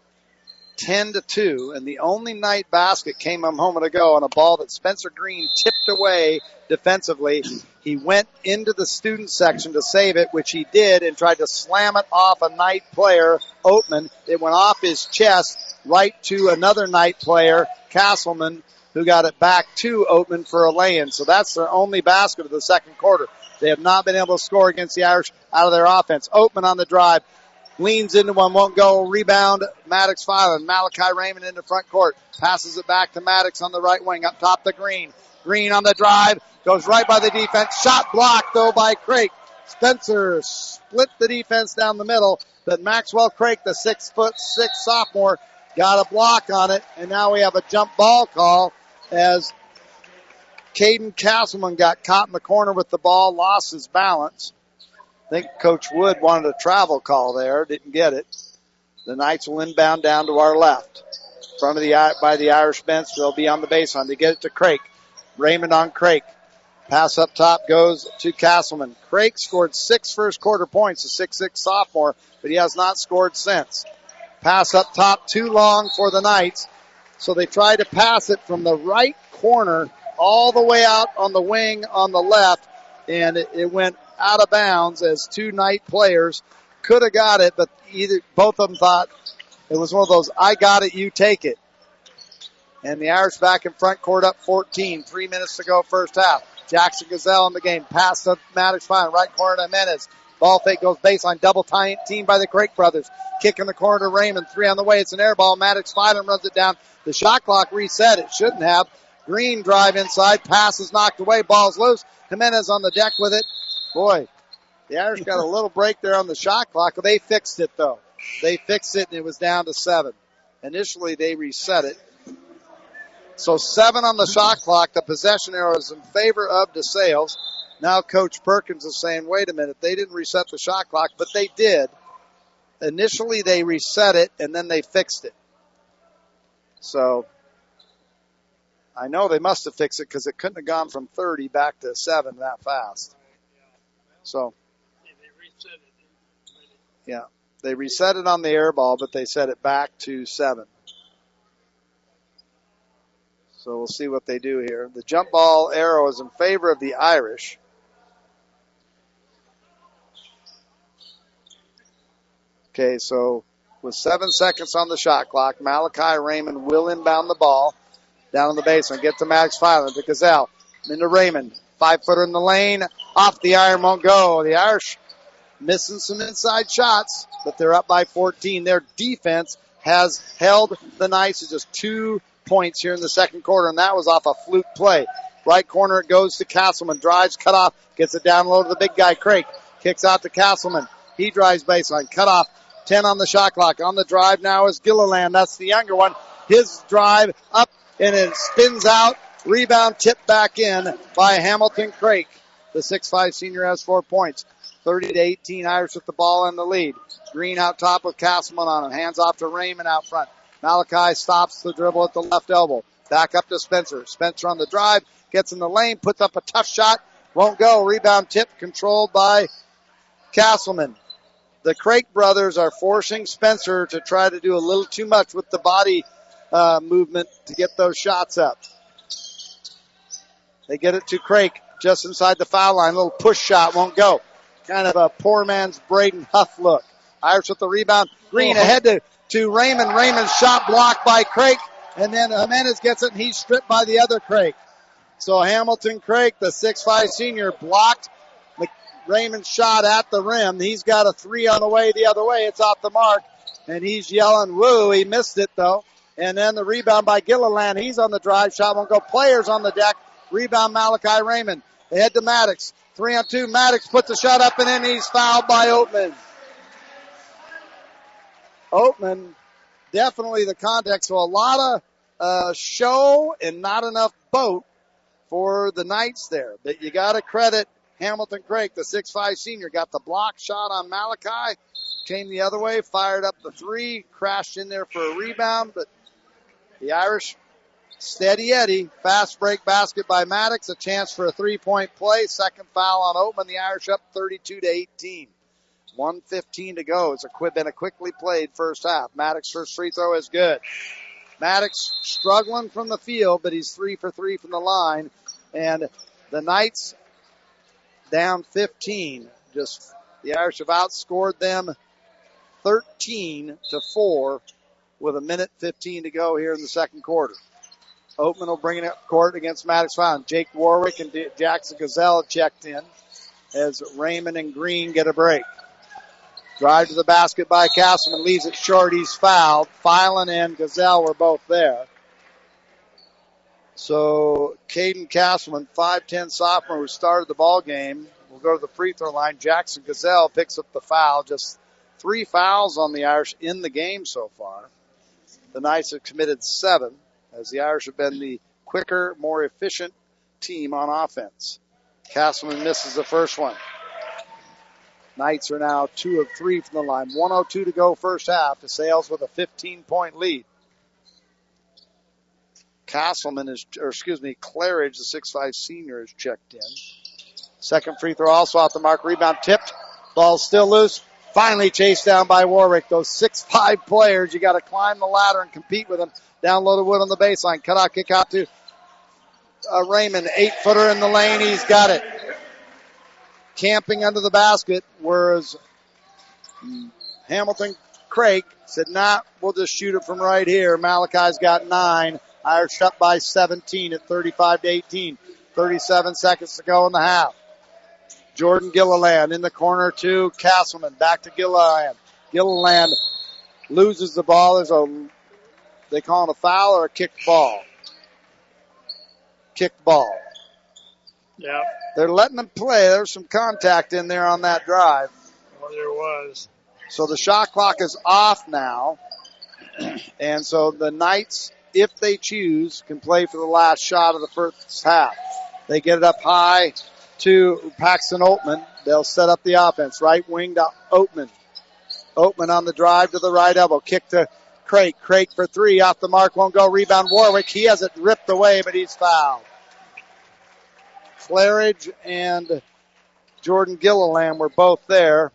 10-2, and the only Knight basket came a moment ago on a ball that Spencer Green tipped away defensively. He went into the student section to save it, which he did, and tried to slam it off a Knight player, Oatman. It went off his chest right to another Knight player, Castleman, who got it back to Oatman for a lay-in. So that's their only basket of the second quarter. They have not been able to score against the Irish out of their offense. Oatman on the drive. Leans into one, won't go. Rebound, Maddox filing. Malachi Raymond into front court. Passes it back to Maddox on the right wing. Up top to Green. Green on the drive. Goes right by the defense. Shot blocked, though, by Craik. Spencer split the defense down the middle. But Maxwell Craik, the 6'6" sophomore, got a block on it. And now we have a jump ball call as Caden Castleman got caught in the corner with the ball, lost his balance. I think Coach Wood wanted a travel call there, didn't get it. The Knights will inbound down to our left. Front of by the Irish bench, they'll be on the baseline. They get it to Craik. Raymond on Craik. Pass up top goes to Castleman. Craik scored 6 first quarter points, a 6'6" sophomore, but he has not scored since. Pass up top, too long for the Knights. So they try to pass it from the right corner all the way out on the wing on the left, and it went out of bounds as 2 Knight players could have got it, but both of them thought it was one of those, I got it, you take it. And the Irish back in front court up 14. 3 minutes to go first half. Jackson Gazelle in the game. Pass to Maddox Fine. Right corner to Jimenez. Ball fake goes baseline. Double team by the Craik brothers. Kick in the corner to Raymond. 3 on the way. It's an air ball. Maddox Fine runs it down. The shot clock reset. It shouldn't have. Green drive inside. Pass is knocked away. Ball's loose. Jimenez on the deck with it. Boy, the Irish got a little break there on the shot clock. They fixed it though. They fixed it and it was down to 7. Initially they reset it. So 7 on the shot clock. The possession arrow is in favor of DeSales. Now Coach Perkins is saying, wait a minute, they didn't reset the shot clock, but they did. Initially they reset it and then they fixed it. So I know they must have fixed it because it couldn't have gone from 30 back to 7 that fast. So, yeah, they reset it on the air ball, but they set it back to 7. So we'll see what they do here. The jump ball arrow is in favor of the Irish. Okay, so with 7 seconds on the shot clock, Malachi Raymond will inbound the ball down on the baseline. Get to Maddox Filan, to Gazelle, into Raymond. 5-footer in the lane, off the iron, won't go. The Irish missing some inside shots, but they're up by 14. Their defense has held the Knights to just 2 points here in the second quarter, and that was off a fluke play. Right corner, it goes to Castleman. Drives, cut off, gets it down low to the big guy, Craik. Kicks out to Castleman. He drives baseline, cut off. 10 on the shot clock. On the drive now is Gilliland. That's the younger one. His drive up and it spins out. Rebound tipped back in by Hamilton Craik. The 6'5 senior has 4 points. 30-18 Irish with the ball in the lead. Green out top with Castleman on him. Hands off to Raymond out front. Malachi stops the dribble at the left elbow. Back up to Spencer. Spencer on the drive. Gets in the lane. Puts up a tough shot. Won't go. Rebound tip controlled by Castleman. The Craik brothers are forcing Spencer to try to do a little too much with the body movement to get those shots up. They get it to Craik just inside the foul line. A little push shot won't go. Kind of a poor man's Braden Huff look. Irish with the rebound. Green ahead to Raymond. Raymond's shot blocked by Craik. And then Jimenez gets it and he's stripped by the other Craik. So Hamilton Craik, the 6'5 senior, blocked Raymond's shot at the rim. He's got a 3 on the way the other way. It's off the mark. And he's yelling, woo. He missed it, though. And then the rebound by Gilliland. He's on the drive. Shot won't go. Players on the deck. Rebound Malachi Raymond. They head to Maddox. 3-on-2. Maddox puts the shot up and in. He's fouled by Oatman. Oatman, definitely the contact. So a lot of show and not enough boat for the Knights there. But you got to credit Hamilton Craik, the 6'5 senior, got the block shot on Malachi, came the other way, fired up the 3, crashed in there for a rebound, but the Irish, steady Eddie, fast break basket by Maddox, a chance for a 3-point play, second foul on Oatman, the Irish up 32-18. 1:15 to go. It's been a quickly played first half. Maddox first free throw is good. Maddox struggling from the field, but he's 3 for 3 from the line, and the Knights down 15. Just the Irish have outscored them 13-4 with 1:15 to go here in the second quarter. Oatman will bring it up court against Maddox Fountain. Jake Warwick and Jackson Gazelle checked in as Raymond and Green get a break. Drive to the basket by Castleman, leaves it short. He's fouled. Filan and Gazelle were both there. So Caden Castleman, 5'10 sophomore who started the ball game, will go to the free throw line. Jackson Gazelle picks up the foul. Just 3 fouls on the Irish in the game so far. The Knights have committed 7, as the Irish have been the quicker, more efficient team on offense. Castleman misses the first one. Knights are now 2 of 3 from the line. 1:02 to go first half. DeSales with a 15-point lead. Claridge, the 6'5 senior, is checked in. Second free throw also off the mark. Rebound tipped. Ball still loose. Finally chased down by Warwick. Those 6'5 players, you got to climb the ladder and compete with them. Down low to Wood on the baseline. Cut out, kick out to Raymond. 8-footer in the lane. He's got it. Camping under the basket, whereas Hamilton Craik said, we'll just shoot it from right here. Malachi's got 9. Irish up by 17 at 35-18. 37 seconds to go in the half. Jordan Gilliland in the corner to Castleman. Back to Gilliland. Gilliland loses the ball. They call it a foul or a kicked ball? Kicked ball. Yeah. They're letting them play. There's some contact in there on that drive. Well, there was. So the shot clock is off now. And so the Knights, if they choose, can play for the last shot of the first half. They get it up high to Paxton Oatman. They'll set up the offense. Right wing to Oatman. Oatman on the drive to the right elbow. Kick to Craik. Craik for three. Off the mark. Won't go. Rebound Warwick. He has it ripped away, but he's fouled. Claridge and Jordan Gilliland were both there.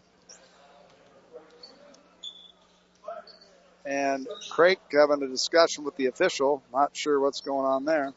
And Craik having a discussion with the official. Not sure what's going on there.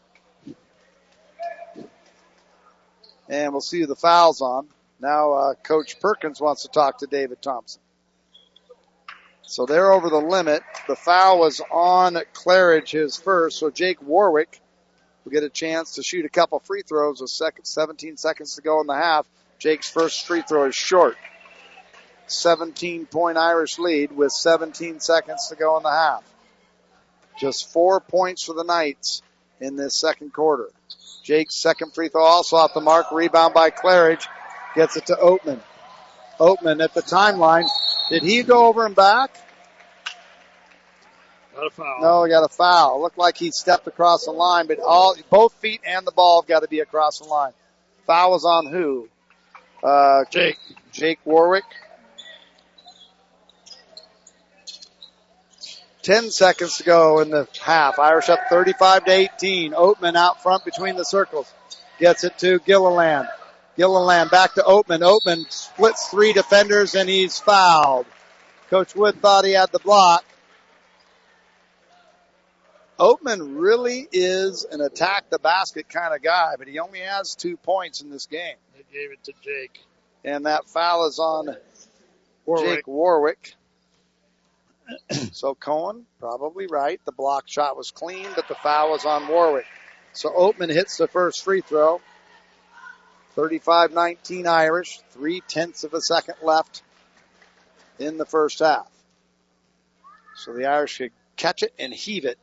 And we'll see who the foul's on. Now Coach Perkins wants to talk to David Thompson. So they're over the limit. The foul was on Claridge, his first. So Jake Warwick will get a chance to shoot a couple free throws with 17 seconds to go in the half. Jake's first free throw is short. 17-point Irish lead with 17 seconds to go in the half. Just 4 points for the Knights in this second quarter. Jake's second free throw also off the mark. Rebound by Claridge. Gets it to Oatman. Oatman at the timeline. Did he go over and back? Got a foul. No, he got a foul. Looked like he stepped across the line, but both feet and the ball have got to be across the line. Foul was on who? Jake Warwick. 10 seconds to go in the half. Irish up 35-18. Oatman out front between the circles. Gets it to Gilliland. Gilliland back to Oatman. Oatman splits three defenders and he's fouled. Coach Wood thought he had the block. Oatman really is an attack the basket kind of guy, but he only has 2 points in this game. They gave it to Jake. And that foul is on Jake Warwick. So Cohen, probably right. The block shot was clean, but the foul was on Warwick. So Oatman hits the first free throw. 35-19 Irish. 0.3 of a second left in the first half. So the Irish should catch it and heave it.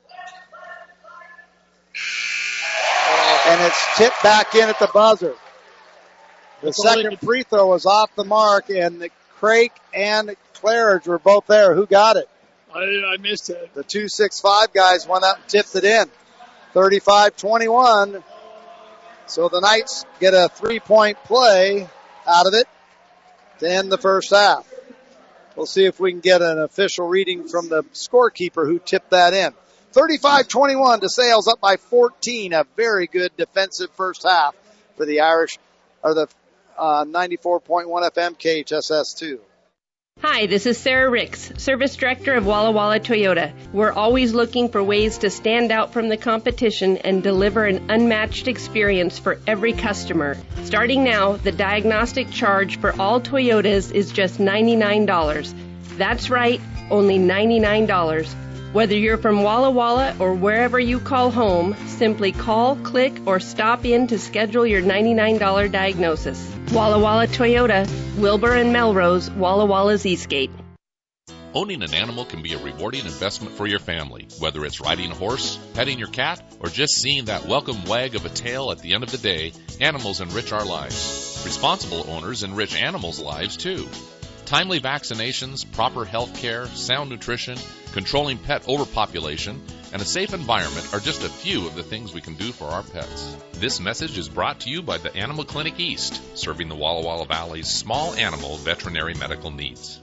And it's tipped back in at the buzzer. The second free throw was off the mark, and Craik and Claridge were both there. Who got it? I missed it. The 2-6-5 guys went up and tipped it in. 35-21. So the Knights get a 3-point play out of it to end the first half. We'll see if we can get an official reading from the scorekeeper who tipped that in. 35-21, DeSales up by 14. A very good defensive first half for the Irish, or the 94.1 FM KHSS2. Hi, this is Sarah Ricks, Service Director of Walla Walla Toyota. We're always looking for ways to stand out from the competition and deliver an unmatched experience for every customer. Starting now, the diagnostic charge for all Toyotas is just $99. That's right, only $99. Whether you're from Walla Walla or wherever you call home, simply call, click, or stop in to schedule your $99 diagnosis. Walla Walla Toyota, Wilbur and Melrose, Walla Walla's Eastgate. Owning an animal can be a rewarding investment for your family, whether it's riding a horse, petting your cat, or just seeing that welcome wag of a tail at the end of the day. Animals enrich our lives. Responsible owners enrich animals' lives too. Timely vaccinations, proper health care, sound nutrition, controlling pet overpopulation, and a safe environment are just a few of the things we can do for our pets. This message is brought to you by the Animal Clinic East, serving the Walla Walla Valley's small animal veterinary medical needs.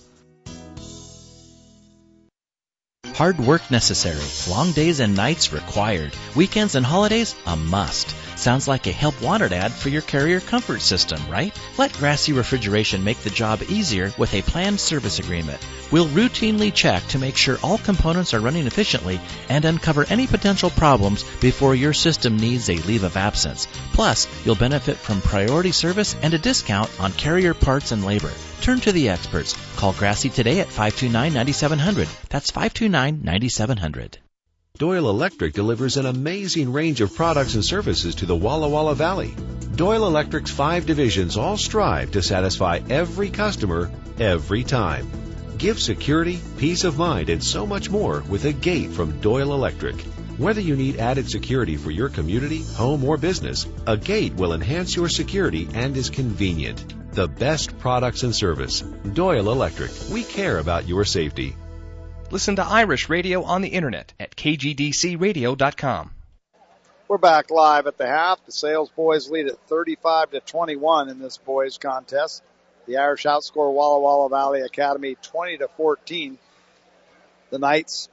Hard work necessary. Long days and nights required. Weekends and holidays, a must. Sounds like a help wanted ad for your Carrier comfort system, right? Let Grassy Refrigeration make the job easier with a planned service agreement. We'll routinely check to make sure all components are running efficiently and uncover any potential problems before your system needs a leave of absence. Plus, you'll benefit from priority service and a discount on Carrier parts and labor. Turn to the experts. Call Grassy today at 529-9700. That's 529-9700. Doyle Electric delivers an amazing range of products and services to the Walla Walla Valley. Doyle Electric's 5 divisions all strive to satisfy every customer every time. Give security, peace of mind, and so much more with a gate from Doyle Electric. Whether you need added security for your community, home, or business, a gate will enhance your security and is convenient. The best products and service. Doyle Electric. We care about your safety. Listen to Irish Radio on the internet at kgdcradio.com. We're back live at the half. The Sales boys lead at 35-21 in this boys contest. The Irish outscore Walla Walla Valley Academy 20-14. The Knights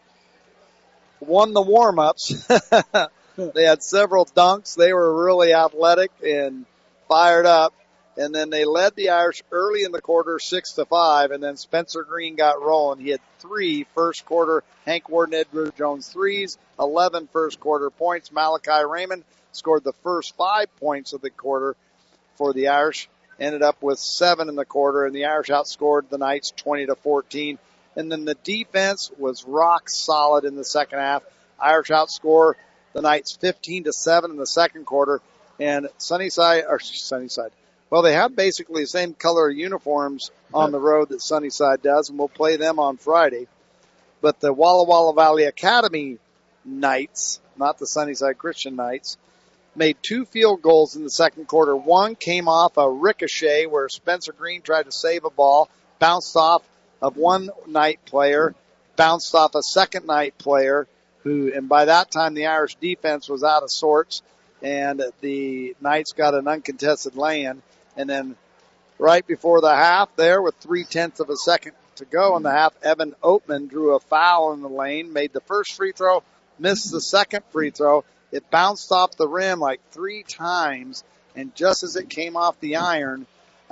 won the warm-ups. They had several dunks. They were really athletic and fired up. And then they led the Irish early in the quarter 6-5, and then Spencer Green got rolling. He had 3 first quarter Hank Warden, Edward Jones threes, 11 first quarter points. Malachi Raymond scored the first 5 points of the quarter for the Irish. Ended up with 7 in the quarter, and the Irish outscored the Knights 20-14. And then the defense was rock solid in the second half. Irish outscored the Knights 15-7 in the second quarter, and Sunnyside. Well, they have basically the same color uniforms on the road that Sunnyside does, and we'll play them on Friday. But the Walla Walla Valley Academy Knights, not the Sunnyside Christian Knights, made 2 field goals in the second quarter. One came off a ricochet where Spencer Green tried to save a ball, bounced off of one Knight player, bounced off a second Knight player, and by that time the Irish defense was out of sorts, and the Knights got an uncontested lay-in. And then right before the half there, with 0.3 of a second to go in the half, Evan Oatman drew a foul in the lane, made the first free throw, missed the second free throw. It bounced off the rim like 3 times, and just as it came off the iron,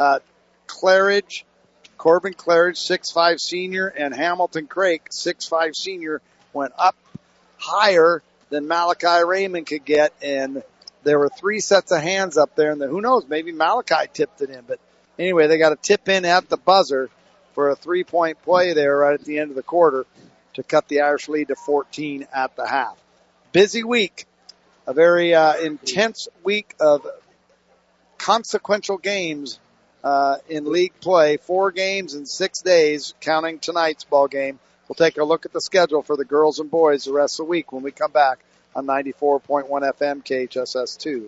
Corbin Claridge, 6'5" senior, and Hamilton Craik, 6'5" senior, went up higher than Malachi Raymond could get, and there were 3 sets of hands up there, and who knows, maybe Malachi tipped it in. But anyway, they got a tip in at the buzzer for a 3-point play there right at the end of the quarter to cut the Irish lead to 14 at the half. Busy week, a very intense week of consequential games in league play. 4 games in 6 days, counting tonight's ball game. We'll take a look at the schedule for the girls and boys the rest of the week when we come back on 94.1 FM KHSS2.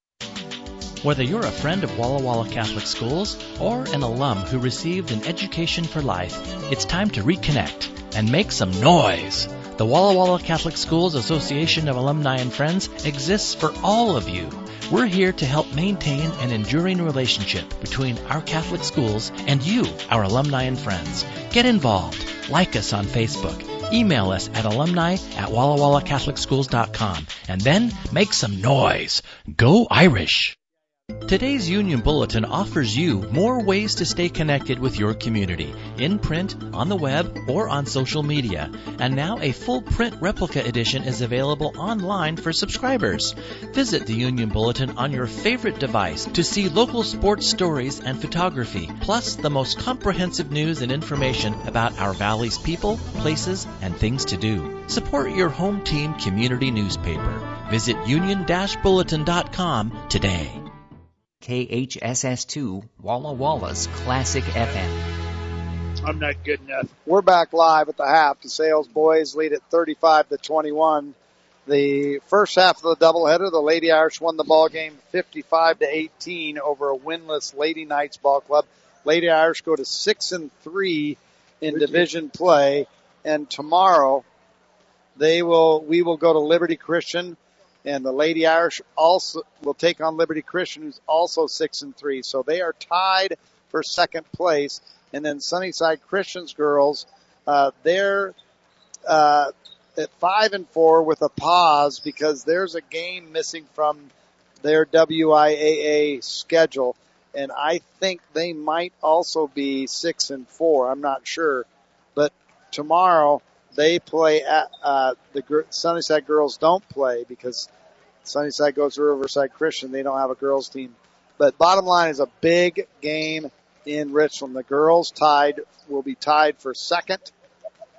Whether you're a friend of Walla Walla Catholic Schools or an alum who received an education for life, it's time to reconnect and make some noise. The Walla Walla Catholic Schools Association of Alumni and Friends exists for all of you. We're here to help maintain an enduring relationship between our Catholic schools and you, our alumni and friends. Get involved. Like us on Facebook. Email us at alumni@wallawallacatholicschools.com and then make some noise. Go Irish! Today's Union Bulletin offers you more ways to stay connected with your community, in print, on the web, or on social media. And now a full print replica edition is available online for subscribers. Visit the Union Bulletin on your favorite device to see local sports stories and photography, plus the most comprehensive news and information about our valley's people, places, and things to do. Support your home team community newspaper. Visit union-bulletin.com today. KHSS2, Walla Walla's Classic FM. I'm not good enough. We're back live at the half. The Sales boys lead at 35-21. The first half of the doubleheader, the Lady Irish won the ball game 55-18 over a winless Lady Knights ball club. Lady Irish go to 6-3 in division play, and tomorrow we will go to Liberty Christian. And the Lady Irish also will take on Liberty Christian, who's also 6-3. So they are tied for second place. And then Sunnyside Christian's girls, they're at 5-4 with a pause because there's a game missing from their WIAA schedule. And I think they might also be 6-4. I'm not sure. But tomorrow they play at, the Sunnyside girls don't play because Sunnyside goes to Riverside Christian. They don't have a girls team. But bottom line is a big game in Richland. The girls will be tied for second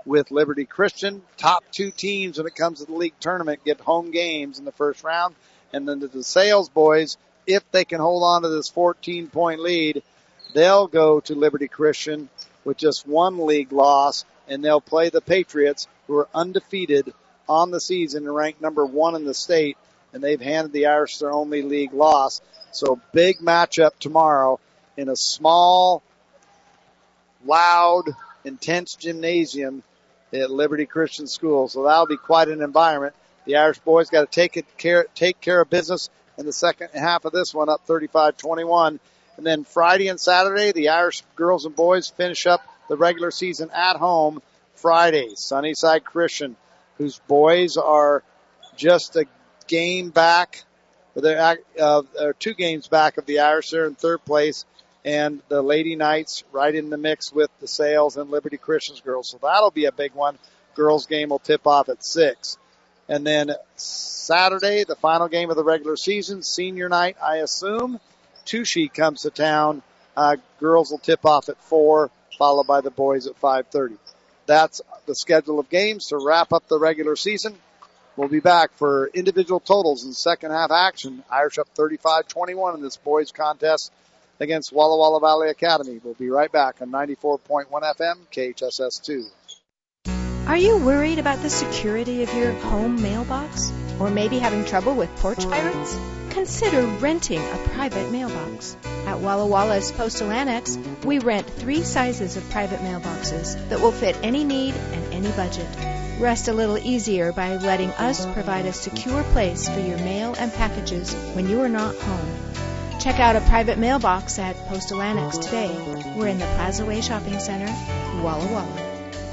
with Liberty Christian. Top two teams when it comes to the league tournament get home games in the first round. And then the DeSales boys, if they can hold on to this 14-point lead, they'll go to Liberty Christian with just one league loss, and they'll play the Patriots, who are undefeated on the season and ranked number 1 in the state, and they've handed the Irish their only league loss. So big matchup tomorrow in a small, loud, intense gymnasium at Liberty Christian School. So that'll be quite an environment. The Irish boys got to take care of business in the second half of this one, up 35-21. And then Friday and Saturday, the Irish girls and boys finish up the regular season at home Friday. Sunnyside Christian, whose boys are just a game back, they're 2 games back of the Irish. They're in third place. And the Lady Knights right in the mix with DeSales and Liberty Christian's girls. So that'll be a big one. Girls game will tip off at 6. And then Saturday, the final game of the regular season, senior night, I assume. Touchy comes to town. Girls will tip off at 4, followed by the boys at 5:30. That's the schedule of games to wrap up the regular season. We'll be back for individual totals in second half action. Irish up 35-21 in this boys contest against Walla Walla Valley Academy. We'll be right back on 94.1 FM, KHSS2. Are you worried about the security of your home mailbox? Or maybe having trouble with porch pirates? Consider renting a private mailbox. At Walla Walla's Postal Annex, we rent 3 sizes of private mailboxes that will fit any need and any budget. Rest a little easier by letting us provide a secure place for your mail and packages when you are not home. Check out a private mailbox at Postal Annex today. We're in the Plaza Way Shopping Center, Walla Walla.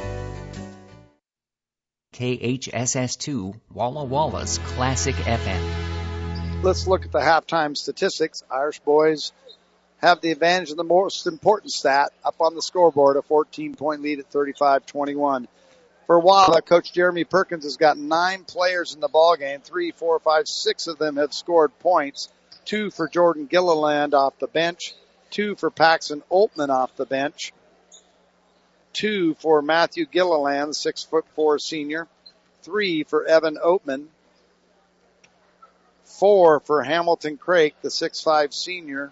KHSS2, Walla Walla's Classic FM. Let's look at the halftime statistics. Irish boys have the advantage of the most important stat up on the scoreboard, a 14-point lead at 35-21. For Walla, Coach Jeremy Perkins has got 9 players in the ballgame. 3, 4, 5, 6 of them have scored points. 2 for Jordan Gilliland off the bench. 2 for Paxton Oltman off the bench. 2 for Matthew Gilliland, 6'4" senior. 3 for Evan Oatman. 4 for Hamilton Craik, the 6'5" senior.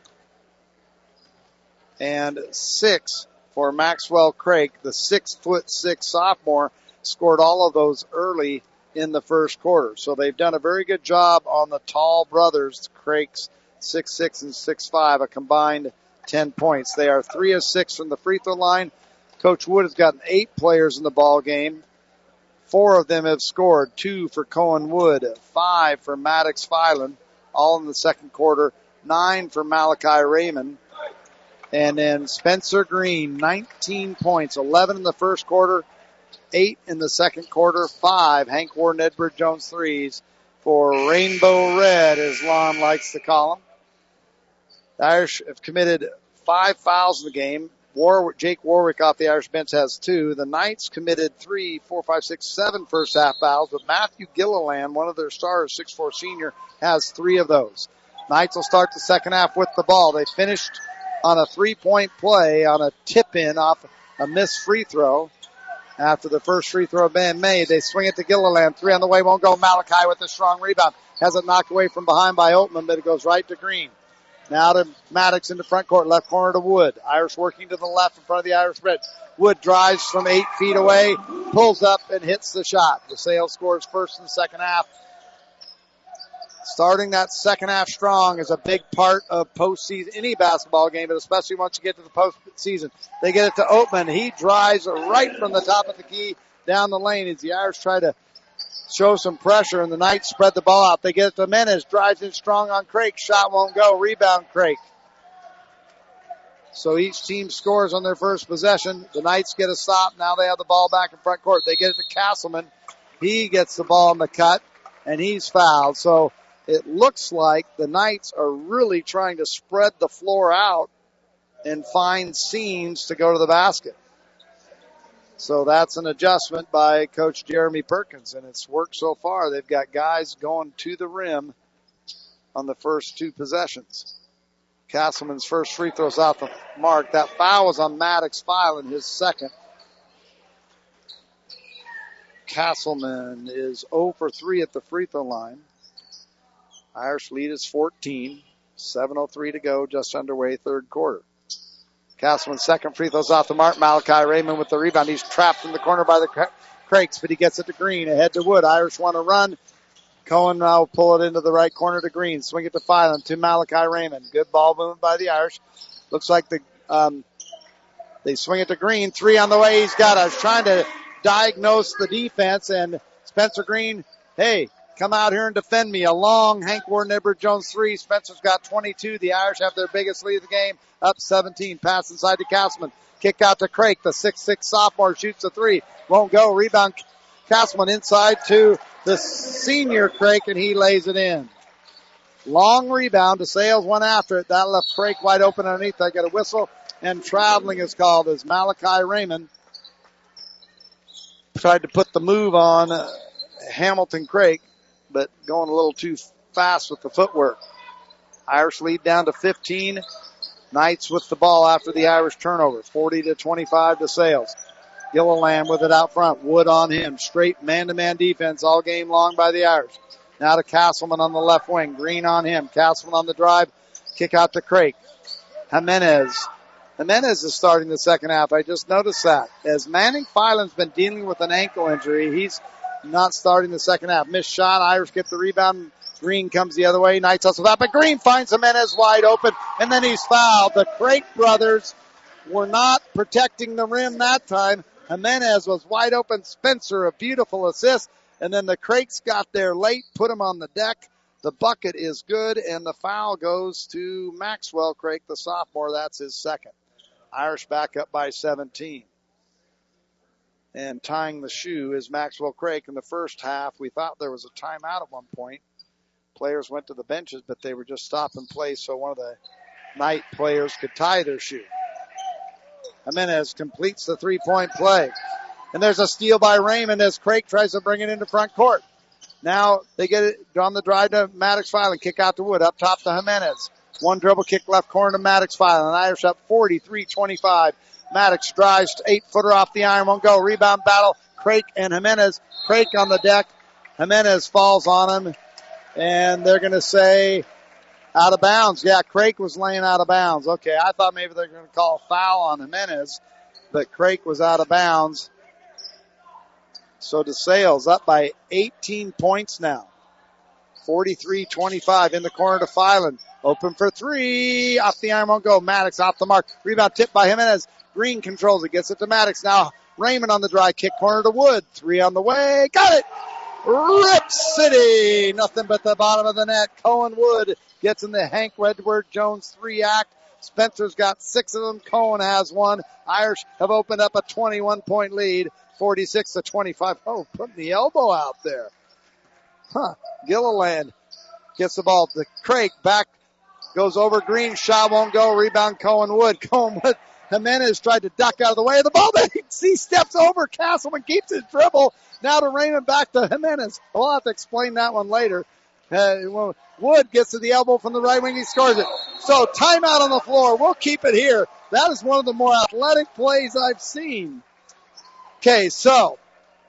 And 6 for Maxwell Craik, the 6'6" sophomore. Scored all of those early in the first quarter. So they've done a very good job on the tall brothers, Craik's 6'6" and 6'5", a combined 10 points. They are 3 of 6 from the free throw line. Coach Wood has gotten 8 players in the ball game. 4 of them have scored. 2 for Cohen Wood, 5 for Maddox Filan, all in the second quarter. 9 for Malachi Raymond. And then Spencer Green, 19 points, 11 in the first quarter, 8 in the second quarter, 5 Hank Warden Edward Jones threes for Rainbow Red, as Lon likes to call them. The Irish have committed 5 fouls in the game. Jake Warwick off the Irish bench has 2. The Knights committed 3, 4, 5, 6, 7 first half fouls, but Matthew Gilliland, one of their stars, 6'4" senior, has 3 of those. Knights will start the second half with the ball. They finished on a 3-point play on a tip-in off a missed free throw. After the first free throw being made, they swing it to Gilliland. 3 on the way, won't go. Malachi with a strong rebound. Has it knocked away from behind by Oatman, but it goes right to Green. Now to Maddox in the front court, left corner to Wood. Irish working to the left in front of the Irish bench. Wood drives from 8 feet away, pulls up and hits the shot. DeSales scores first in the second half. Starting that second half strong is a big part of postseason, any basketball game, but especially once you get to the postseason. They get it to Oatman. He drives right from the top of the key down the lane as the Irish try to show some pressure, and the Knights spread the ball out. They get it to Menes, drives in strong on Craik. Shot won't go. Rebound Craik. So each team scores on their first possession. The Knights get a stop. Now they have the ball back in front court. They get it to Castleman. He gets the ball in the cut, and he's fouled. So it looks like the Knights are really trying to spread the floor out and find seams to go to the basket. So that's an adjustment by Coach Jeremy Perkins, and it's worked so far. They've got guys going to the rim on the first 2 possessions. Castleman's first free throw's out the mark. That foul was on Maddox Filan, his second. Castleman is 0 for 3 at the free throw line. Irish lead is 14. 7:03 to go, just underway, third quarter. Castleman's second free throw's off the mark. Malachi Raymond with the rebound. He's trapped in the corner by the Crakes, but he gets it to Green. Ahead to Wood. Irish want to run. Cohen now will pull it into the right corner to Green. Swing it to Filan to Malachi Raymond. Good ball movement by the Irish. Looks like they swing it to Green. 3 on the way. He's got us trying to diagnose the defense, and Spencer Green, hey, come out here and defend me. A long Hank Warden Edward Jones 3. Spencer's got 22. The Irish have their biggest lead of the game. Up 17. Pass inside to Castleman. Kick out to Crake. The 6'6 sophomore shoots a 3. Won't go. Rebound Castleman inside to the senior Crake, and he lays it in. Long rebound. DeSales went after it. That left Crake wide open underneath. I get a whistle, and traveling is called as Malachi Raymond tried to put the move on Hamilton Crake, but going a little too fast with the footwork. Irish lead down to 15. Knights with the ball after the Irish turnover. 40-25 DeSales. Gilliland with it out front. Wood on him. Straight man-to-man defense all game long by the Irish. Now to Castleman on the left wing. Green on him. Castleman on the drive. Kick out to Crake. Jimenez is starting the second half. I just noticed that. As Manning Filan's been dealing with an ankle injury, he's not starting the second half. Missed shot. Irish get the rebound. Green comes the other way. Knights hustle that, but Green finds Jimenez wide open, and then he's fouled. The Crake brothers were not protecting the rim that time. Jimenez was wide open. Spencer, a beautiful assist, and then the Crakes got there late, put him on the deck. The bucket is good, and the foul goes to Maxwell Crake, the sophomore. That's his second. Irish back up by 17. And tying the shoe is Maxwell Crake. In the first half, we thought there was a timeout at one point. Players went to the benches, but they were just stopping play so one of the Knight players could tie their shoe. Jimenez completes the three-point play. And there's a steal by Raymond as Crake tries to bring it into front court. Now they get it on the drive to Maddox Filan. Kick out to Wood. Up top to Jimenez. One dribble kick left corner to Maddox Filan. Irish up 43-25. Maddox drives 8-footer off the iron. Won't go. Rebound battle. Crake and Jimenez. Crake on the deck. Jimenez falls on him. And they're going to say out of bounds. Yeah, Crake was laying out of bounds. Okay, I thought maybe they're going to call a foul on Jimenez, but Crake was out of bounds. So DeSales up by 18 points now. 43-25 in the corner to Filan. Open for 3. Off the iron, won't go. Maddox off the mark. Rebound tipped by Jimenez. Green controls it. Gets it to Maddox. Now Raymond on the drive. Kick corner to Wood. 3 on the way. Got it. Rip City. Nothing but the bottom of the net. Cohen Wood gets in the Hank Edward Jones 3 act. Spencer's got 6 of them. Cohen has 1. Irish have opened up a 21-point lead. 46-25. Oh, putting the elbow out there. Gilliland gets the ball to Crake. Back goes over Green. Shot won't go. Rebound Cohen Wood. Cohen Wood. Jimenez tried to duck out of the way of the ball. Then he steps over. Castleman keeps his dribble. Now to Raymond, back to Jimenez. We'll have to explain that one later. Wood gets to the elbow from the right wing. He scores it. So timeout on the floor. We'll keep it here. That is one of the more athletic plays I've seen. Okay, so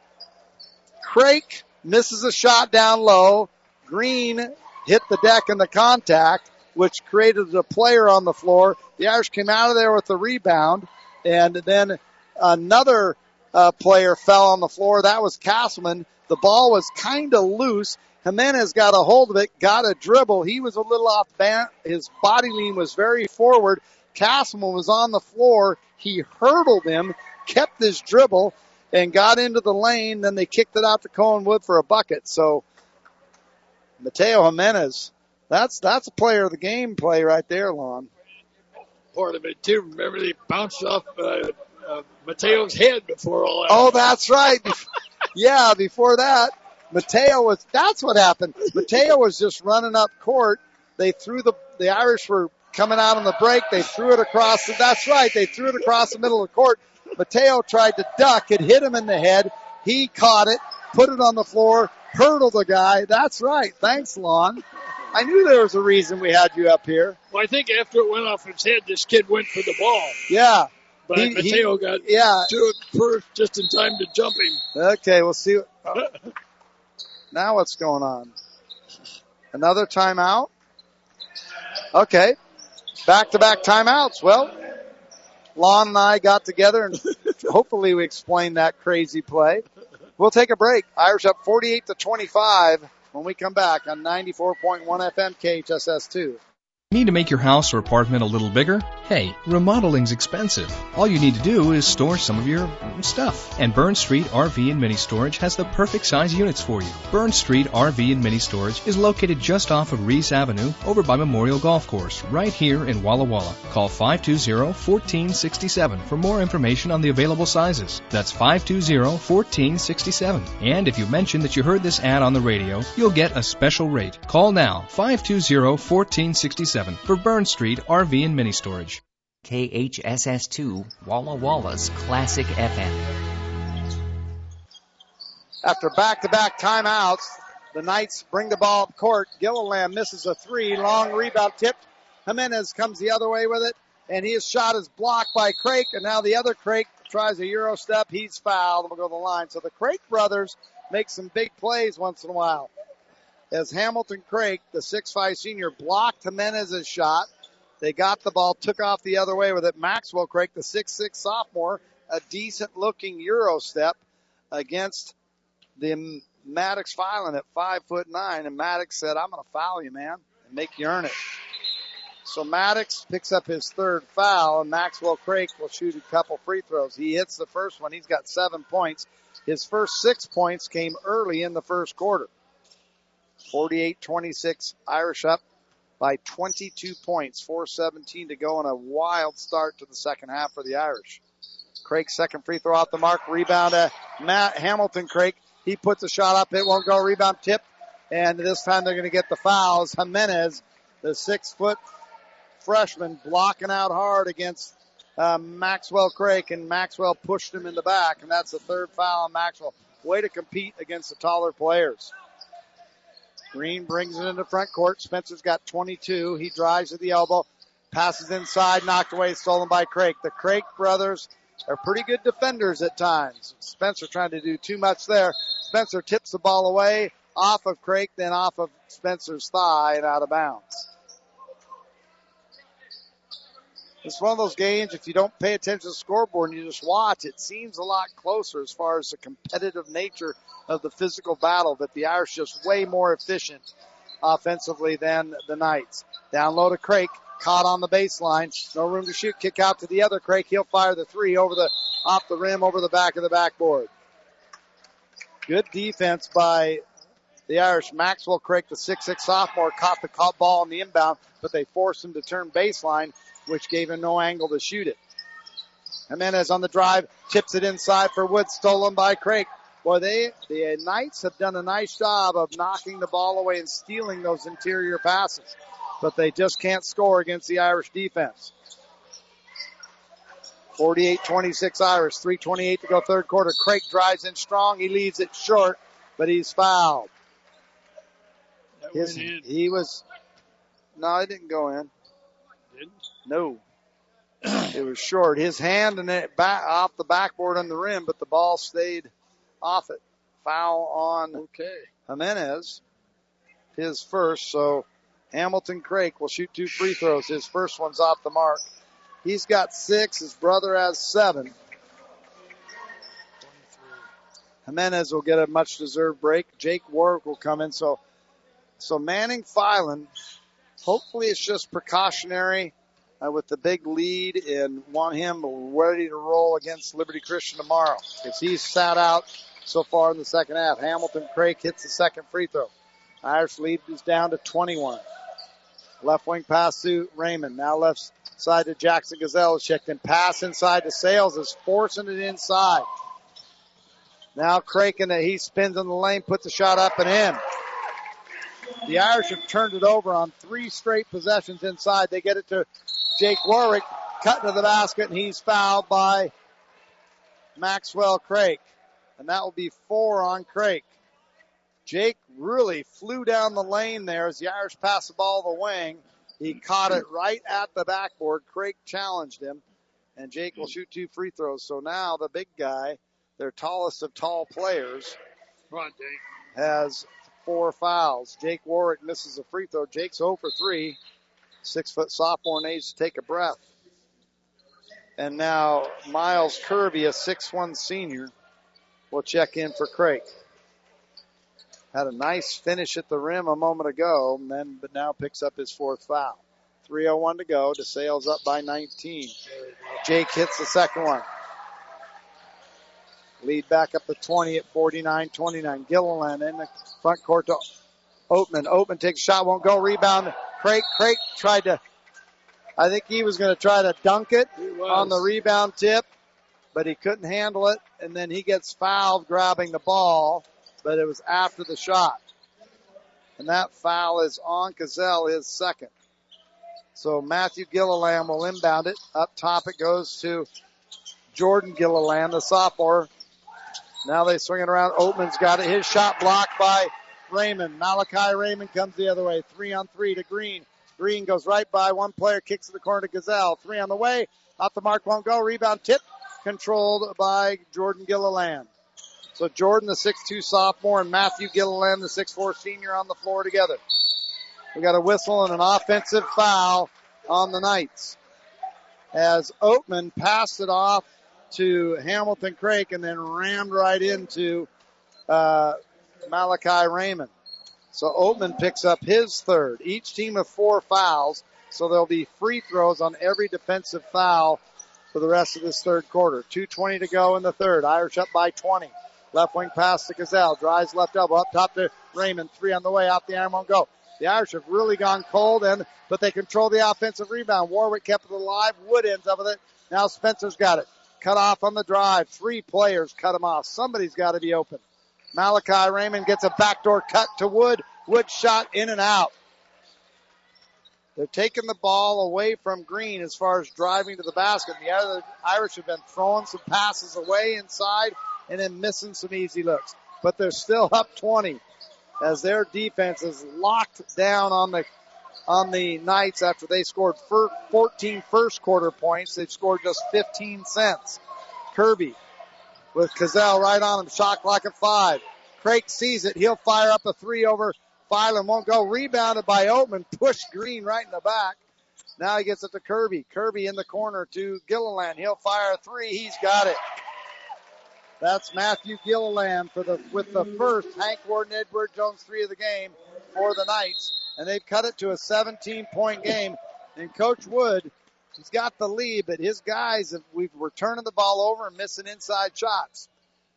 Crake misses a shot down low. Green hit the deck in the contact, which created a player on the floor. The Irish came out of there with the rebound, and then another player fell on the floor. That was Castleman. The ball was kind of loose. Jimenez got a hold of it, got a dribble. He was a little off balance. His body lean was very forward. Castleman was on the floor. He hurdled him, kept his dribble, and got into the lane. Then they kicked it out to Cohen Wood for a bucket. So Mateo Jimenez, that's a player of the game play right there, Lon. Part of it too. Remember they bounced off Mateo's head before all that. Oh, that's right. Yeah, before that, that's what happened. Mateo was just running up court. They threw the Irish were coming out on the break. They threw it across. That's right. They threw it across the middle of the court. Mateo tried to duck. It hit him in the head. He caught it, put it on the floor, hurdled the guy. That's right. Thanks, Lon. I knew there was a reason we had you up here. Well, I think after it went off his head, this kid went for the ball. Yeah. But Mateo got to it first just in time to jump him. Okay, we'll see. Now what's going on? Another timeout? Okay. Back-to-back timeouts. Well, Lon and I got together and hopefully we explained that crazy play. We'll take a break. Irish up 48-25 when we come back on 94.1 FM KHSS2. Need to make your house or apartment a little bigger? Hey, remodeling's expensive. All you need to do is store some of your stuff. And Burns Street RV and Mini Storage has the perfect size units for you. Burns Street RV and Mini Storage is located just off of Reese Avenue over by Memorial Golf Course, right here in Walla Walla. Call 520-1467 for more information on the available sizes. That's 520-1467. And if you mention that you heard this ad on the radio, you'll get a special rate. Call now, 520-1467. For Burns Street RV and Mini Storage. KHSS2, Walla Walla's Classic FM. After back-to-back timeouts, the Knights bring the ball up court. Gilliland misses a three. Long rebound tipped. Jimenez comes the other way with it, and his shot is blocked by Craik, and now the other Craik tries a Euro step. He's fouled and will go to the line. So the Craik brothers make some big plays once in a while. As Hamilton Craik, the 6'5 senior, blocked Jimenez's shot. They got the ball, took off the other way with it. Maxwell Craik, the 6'6 sophomore, a decent-looking Euro step against the Maddox Filan at 5'9", and Maddox said, I'm going to foul you, man, and make you earn it. So Maddox picks up his third foul, and Maxwell Craik will shoot a couple free throws. He hits the first one. He's got 7 points. His first 6 points came early in the first quarter. 48-26, Irish up by 22 points, 4:17 to go, and a wild start to the second half for the Irish. Craik's second free throw off the mark, rebound to Hamilton Craik. He puts a shot up, it won't go, rebound tipped, and this time they're going to get the fouls. Jimenez, the 6-foot freshman, blocking out hard against Maxwell Craik, and Maxwell pushed him in the back, and that's the third foul on Maxwell. Way to compete against the taller players. Green brings it into front court. Spencer's got 22. He drives to the elbow, passes inside, knocked away, stolen by Craik. The Craik brothers are pretty good defenders at times. Spencer trying to do too much there. Spencer tips the ball away, off of Craik, then off of Spencer's thigh and out of bounds. It's one of those games, if you don't pay attention to the scoreboard and you just watch, it seems a lot closer as far as the competitive nature of the physical battle, but the Irish just way more efficient offensively than the Knights. Down low to Craik, caught on the baseline, no room to shoot, kick out to the other Craik. He'll fire the three off the rim, over the back of the backboard. Good defense by the Irish. Maxwell Craik, the 6'6 sophomore, caught the ball on the inbound, but they forced him to turn baseline, which gave him no angle to shoot it. Jimenez on the drive, tips it inside for Woods, stolen by Craik. Boy, the Knights have done a nice job of knocking the ball away and stealing those interior passes, but they just can't score against the Irish defense. 48-26 Irish, 3:28 to go third quarter. Craik drives in strong. He leaves it short, but he's fouled. No, it didn't go in. Didn't? No. It was short. His hand and it back off the backboard on the rim, but the ball stayed off it. Foul on Jimenez. His first, so Hamilton Craik will shoot 2 free throws. His first one's off the mark. He's got 6. His brother has 7. Jimenez will get a much-deserved break. Jake Warwick will come in. So Manning Filan, hopefully it's just precautionary with the big lead and want him ready to roll against Liberty Christian tomorrow because he's sat out so far in the second half. Hamilton Craik hits the second free throw. Irish lead is down to 21. Left wing pass to Raymond. Now left side to Jackson Gazelle. Checked in. Pass inside to Sales is forcing it inside. Now Craik he spins in the lane, puts the shot up and in. The Irish have turned it over on 3 straight possessions inside. They get it to Jake Warwick, cut to the basket, and he's fouled by Maxwell Craik. And that will be 4 on Craik. Jake really flew down the lane there as the Irish passed the ball to the wing. He caught it right at the backboard. Craik challenged him, and Jake will shoot 2 free throws. So now the big guy, their tallest of tall players, Come on, Jake. has 4 fouls. Jake Warwick misses a free throw. Jake's 0 for 3. 6-foot sophomore needs to take a breath. And now Miles Kirby, a 6'1 senior, will check in for Craig. Had a nice finish at the rim a moment ago, but now picks up his 4th foul. 3:01 to go. DeSales up by 19. Jake hits the second one. Lead back up to 20 at 49-29. Gilliland in the front court to Oatman. Oatman takes a shot, won't go. Rebound. Craig tried to, I think he was going to try to dunk it on the rebound tip, but he couldn't handle it. And then he gets fouled grabbing the ball, but it was after the shot. And that foul is on Cazell, his second. So Matthew Gilliland will inbound it. Up top it goes to Jordan Gilliland, the sophomore. Now they swing it around. Oatman's got it. His shot blocked by Raymond. Malachi Raymond comes the other way. 3-on-3 to Green. Green goes right by one player, kicks to the corner to Gazelle. 3 on the way. Off the mark, won't go. Rebound tip controlled by Jordan Gilliland. So Jordan, the 6'2 sophomore, and Matthew Gilliland, the 6'4 senior, on the floor together. We got a whistle and an offensive foul on the Knights as Oatman passed it off to Hamilton Craig and then rammed right into Malachi Raymond. So Oatman picks up his third. Each team of 4 fouls, so there'll be free throws on every defensive foul for the rest of this third quarter. 2:20 to go in the third. Irish up by 20. Left wing pass to Gazelle. Drives left elbow up top to Raymond. 3 on the way. Off the iron, won't go. The Irish have really gone cold, but they control the offensive rebound. Warwick kept it alive. Wood ends up with it. Now Spencer's got it. Cut off on the drive. 3 players cut him off. Somebody's got to be open. Malachi Raymond gets a backdoor cut to Wood. Wood shot in and out. They're taking the ball away from Green as far as driving to the basket. The Irish have been throwing some passes away inside and then missing some easy looks. But they're still up 20 as their defense is locked down on the Knights after they scored 14 first quarter points. They've scored just 15 cents. Kirby with Cazell right on him. Shot clock at 5. Craig sees it. He'll fire up a 3 over Filan. Won't go. Rebounded by Oatman. Pushed Green right in the back. Now he gets it to Kirby. Kirby in the corner to Gilliland. He'll fire a 3. He's got it. That's Matthew Gilliland with the first Hank Warden Edward Jones 3 of the game for the Knights. And they've cut it to a 17-point game. And Coach Wood, he's got the lead, but his guys, we've were turning the ball over and missing inside shots.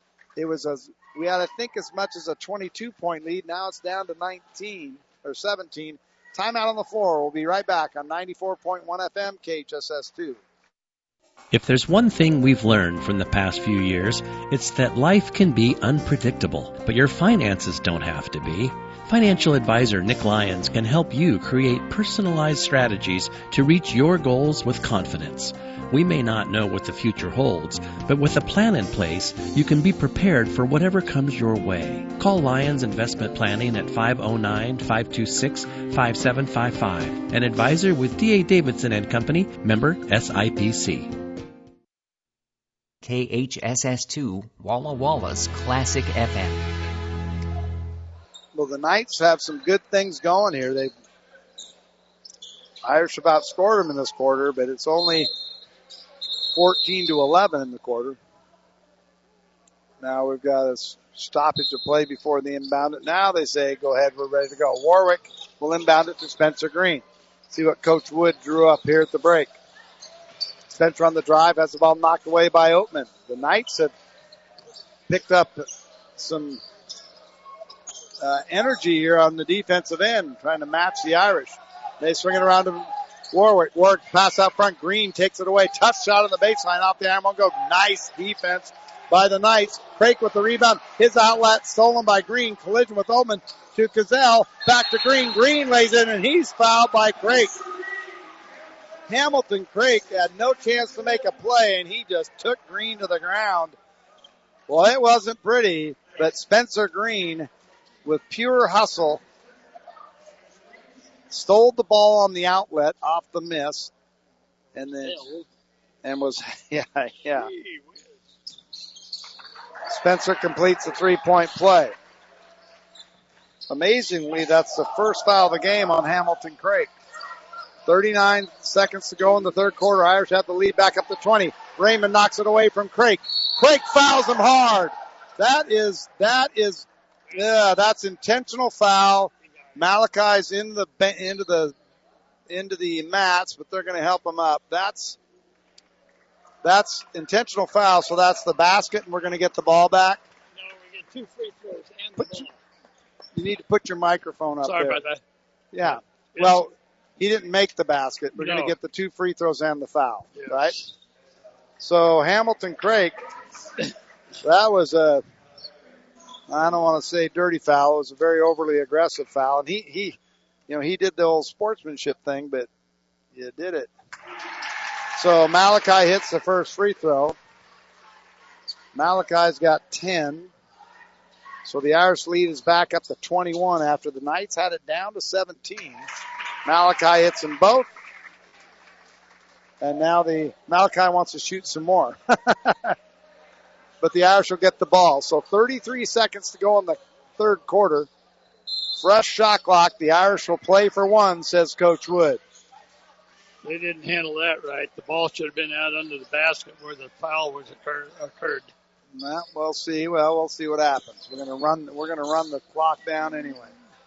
We had, I think, as much as a 22-point lead. Now it's down to 19 or 17. Timeout on the floor. We'll be right back on 94.1 FM KHSS2. If there's one thing we've learned from the past few years, it's that life can be unpredictable, but your finances don't have to be. Financial advisor Nick Lyons can help you create personalized strategies to reach your goals with confidence. We may not know what the future holds, but with a plan in place, you can be prepared for whatever comes your way. Call Lyons Investment Planning at 509-526-5755. An advisor with D.A. Davidson & Company, member SIPC. KHSS2, Walla Walla's Classic FM. Well, the Knights have some good things going here. Irish have outscored them in this quarter, but it's only 14-11 in the quarter. Now we've got a stoppage of play before the inbound. Now they say, go ahead, we're ready to go. Warwick will inbound it to Spencer Green. See what Coach Wood drew up here at the break. Spencer on the drive, has the ball knocked away by Oatman. The Knights have picked up some energy here on the defensive end, trying to match the Irish. They swing it around to Warwick. Warwick pass out front. Green takes it away. Tough shot on the baseline off the iron. Won't go. Nice defense by the Knights. Craig with the rebound. His outlet stolen by Green. Collision with Oatman to Cazell. Back to Green. Green lays in and he's fouled by Craig. Hamilton Craig had no chance to make a play and he just took Green to the ground. Well, it wasn't pretty, but Spencer Green with pure hustle stole the ball on the outlet off the miss and then And was, yeah. Spencer completes the 3-point play. Amazingly, that's the first foul of the game on Hamilton Craig. 39 seconds to go in the third quarter. Irish have the lead back up to 20. Raymond knocks it away from Craig. Craig fouls him hard. That's intentional foul. Malachi's into the mats, but they're going to help him up. That's intentional foul, so that's the basket, and we're going to get the ball back. No, we get 2 free throws and the ball. You need to put your microphone up Sorry there. about that. Yeah. Well, he didn't make the basket. We're going to get the 2 free throws and the foul, right? So Hamilton Craig, that was I don't want to say dirty foul. It was a very overly aggressive foul. And he did the old sportsmanship thing, but you did it. So Malachi hits the first free throw. Malachi's got 10. So the Irish lead is back up to 21 after the Knights had it down to 17. Malachi hits them both. And now Malachi wants to shoot some more. But the Irish will get the ball. So 33 seconds to go in the third quarter. Fresh shot clock. The Irish will play for one, says Coach Wood. They didn't handle that right. The ball should have been out under the basket where the foul was occurred. Well, we'll see. We'll see what happens. We're gonna run the clock down anyway.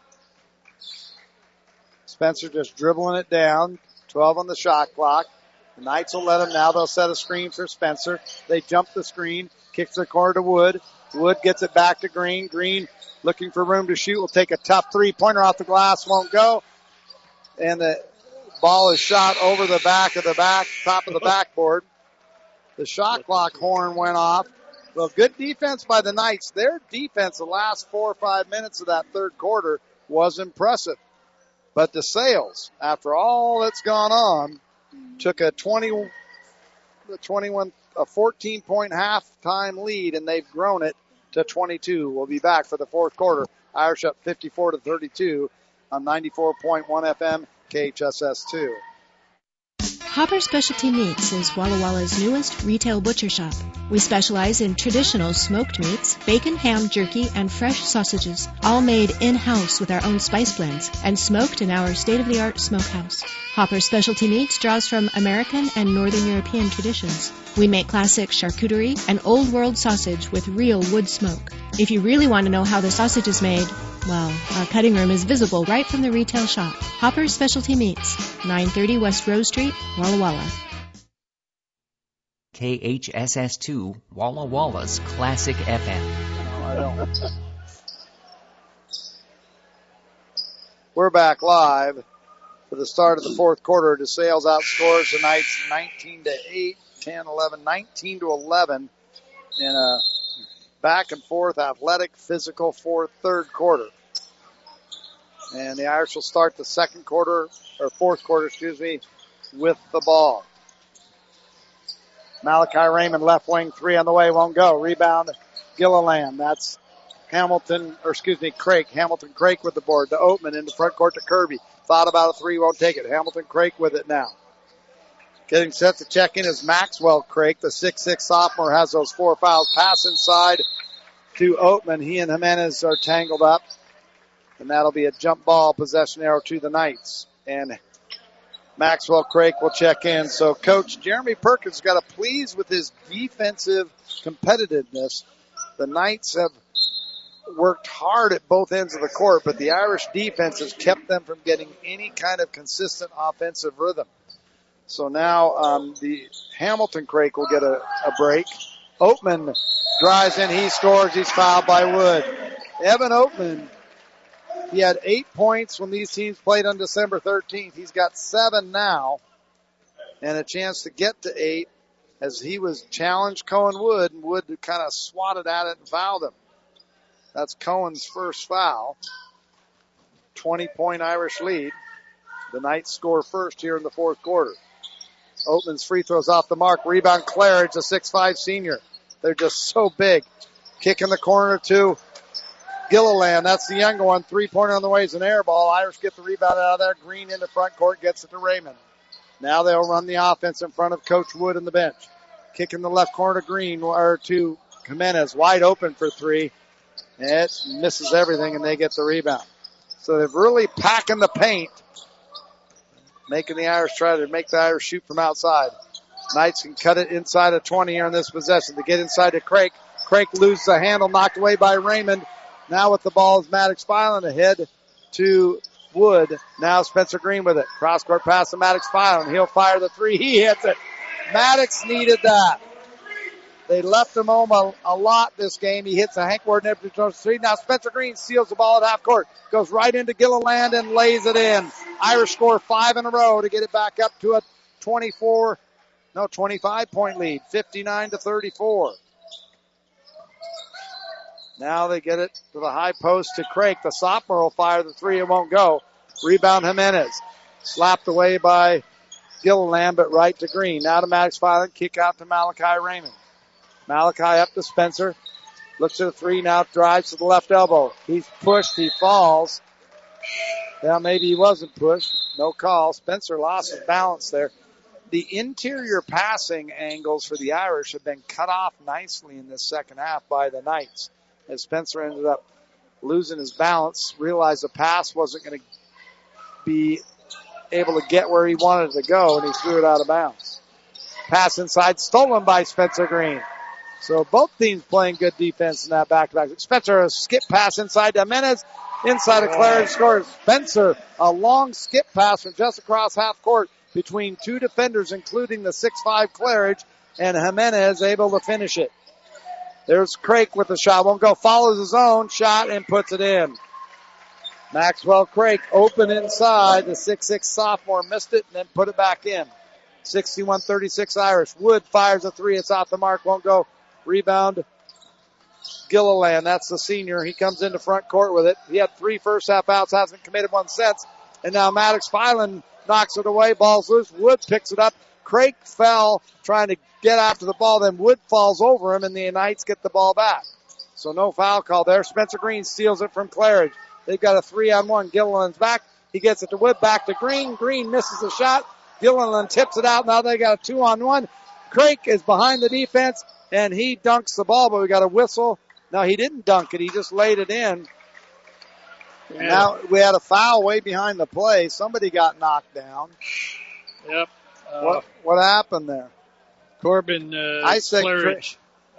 Spencer just dribbling it down. 12 on the shot clock. The Knights will let him now. They'll set a screen for Spencer. They jump the screen. Kicks the corner to Wood. Wood gets it back to Green. Green looking for room to shoot. Will take a tough 3-pointer off the glass. Won't go. And the ball is shot over the top of the backboard. The shot clock horn went off. Well, good defense by the Knights. Their defense the last 4 or 5 minutes of that third quarter was impressive. But the Sails, after all that's gone on, took a 14-point halftime lead, and they've grown it to 22. We'll be back for the fourth quarter. Irish up 54-32 on 94.1 FM KHSS2. Hopper Specialty Meats is Walla Walla's newest retail butcher shop. We specialize in traditional smoked meats, bacon, ham, jerky, and fresh sausages, all made in-house with our own spice blends and smoked in our state-of-the-art smokehouse. Hopper Specialty Meats draws from American and Northern European traditions. We make classic charcuterie and old-world sausage with real wood smoke. If you really want to know how the sausage is made, well, our cutting room is visible right from the retail shop. Hopper Specialty Meats, 930 West Rose Street, Walla Walla. KHSS2, Walla Walla's Classic FM. We're back live for the start of the fourth quarter. DeSales outscores the Knights 19-8, 10-11, 19-11 in a back and forth athletic, physical fourth quarter. And the Irish will start the fourth quarter, with the ball. Malachi Raymond, left wing, 3 on the way, won't go. Rebound, Gilliland. That's Craig. Hamilton Craig with the board to Oatman in the front court to Kirby. Thought about a 3, won't take it. Hamilton Craig with it now. Getting set to check in is Maxwell Craig. The 6'6 sophomore has those 4 fouls. Pass inside to Oatman. He and Jimenez are tangled up. And that'll be a jump ball possession arrow to the Knights. And Maxwell Craig will check in. So Coach Jeremy Perkins got to please with his defensive competitiveness. The Knights have worked hard at both ends of the court, but the Irish defense has kept them from getting any kind of consistent offensive rhythm. So now the Hamilton Craig will get a break. Oatman drives in. He scores. He's fouled by Wood. Evan Oatman, he had 8 points when these teams played on December 13th. He's got 7 now and a chance to get to 8 as he was challenged Cohen Wood, and Wood kind of swatted at it and fouled him. That's Cohen's first foul. 20-point Irish lead. The Knights score first here in the fourth quarter. Oatman's free throws off the mark. Rebound Claridge, a 6'5 senior. They're just so big. Kick in the corner to Gilliland. That's the younger one. 3-pointer on the way is an air ball. Irish get the rebound out of there. Green into front court, gets it to Raymond. Now they'll run the offense in front of Coach Wood in the bench. Kick in the left corner to Green, or to Jimenez, wide open for three. It misses everything, and they get the rebound. So they're really packing the paint, making the Irish try to make the Irish shoot from outside. Knights can cut it inside of 20 here in this possession. They get inside to Craik. Craik loses the handle, knocked away by Raymond. Now with the ball is Maddox Filan ahead to Wood. Now Spencer Green with it. Cross-court pass to Maddox Filan. He'll fire the three. He hits it. Maddox needed that. They left him home a lot this game. He hits a Hank Warden three. Now Spencer Green steals the ball at half court. Goes right into Gilliland and lays it in. Irish score 5 in a row to get it back up to a 25-point lead. 59-34. Now they get it to the high post to Craik. The sophomore will fire the three. It won't go. Rebound Jimenez. Slapped away by Gilliland, but right to Green. Now to Maddox Filan. Kick out to Malachi Raymond. Malachi up to Spencer. Looks at the three, now drives to the left elbow. He's pushed, he falls. Well, maybe he wasn't pushed. No call. Spencer lost his balance there. The interior passing angles for the Irish have been cut off nicely in this second half by the Knights. As Spencer ended up losing his balance, realized the pass wasn't going to be able to get where he wanted to go, and he threw it out of bounds. Pass inside, stolen by Spencer Green. So both teams playing good defense in that back-to-back. Spencer, a skip pass inside to Jimenez. Inside of Claridge scores. Spencer, a long skip pass from just across half court between two defenders, including the 6'5 Claridge, and Jimenez able to finish it. There's Craik with the shot. Won't go. Follows his own shot and puts it in. Maxwell Craik open inside. The 6'6 sophomore missed it and then put it back in. 61-36 Irish. Wood fires a three. It's off the mark. Won't go. Rebound, Gilliland. That's the senior. He comes into front court with it. He had 3 first half outs, hasn't committed one since. And now Maddox Filan knocks it away. Ball's loose. Wood picks it up. Craik fell trying to get after the ball. Then Wood falls over him, and the Knights get the ball back. So no foul call there. Spencer Green steals it from Claridge. They've got a 3-on-1. Gilliland's back. He gets it to Wood. Back to Green. Green misses the shot. Gilliland tips it out. Now they got a 2-on-1. Craik is behind the defense, and he dunks the ball, but we got a whistle. No, he didn't dunk it. He just laid it in. Yeah. Now we had a foul way behind the play. Somebody got knocked down. Yep. What happened there? Corbin I said Claridge,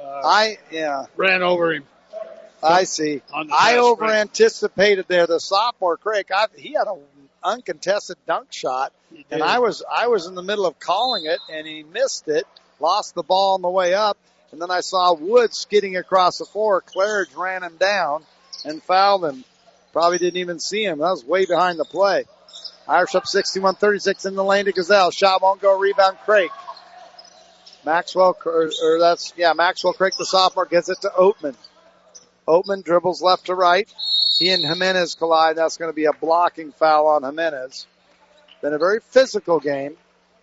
ran over him. I see. I over-anticipated there. The sophomore, Craik, he had an uncontested dunk shot, and I was in the middle of calling it, and he missed it, lost the ball on the way up, and then I saw Wood skidding across the floor. Claridge ran him down and fouled him. Probably didn't even see him. That was way behind the play. Irish up 61-36 in the lane to Gazelle. Shot won't go. Rebound Craik. Maxwell Craik, the sophomore, gets it to Oatman. Oatman dribbles left to right. He and Jimenez collide. That's going to be a blocking foul on Jimenez. Been a very physical game.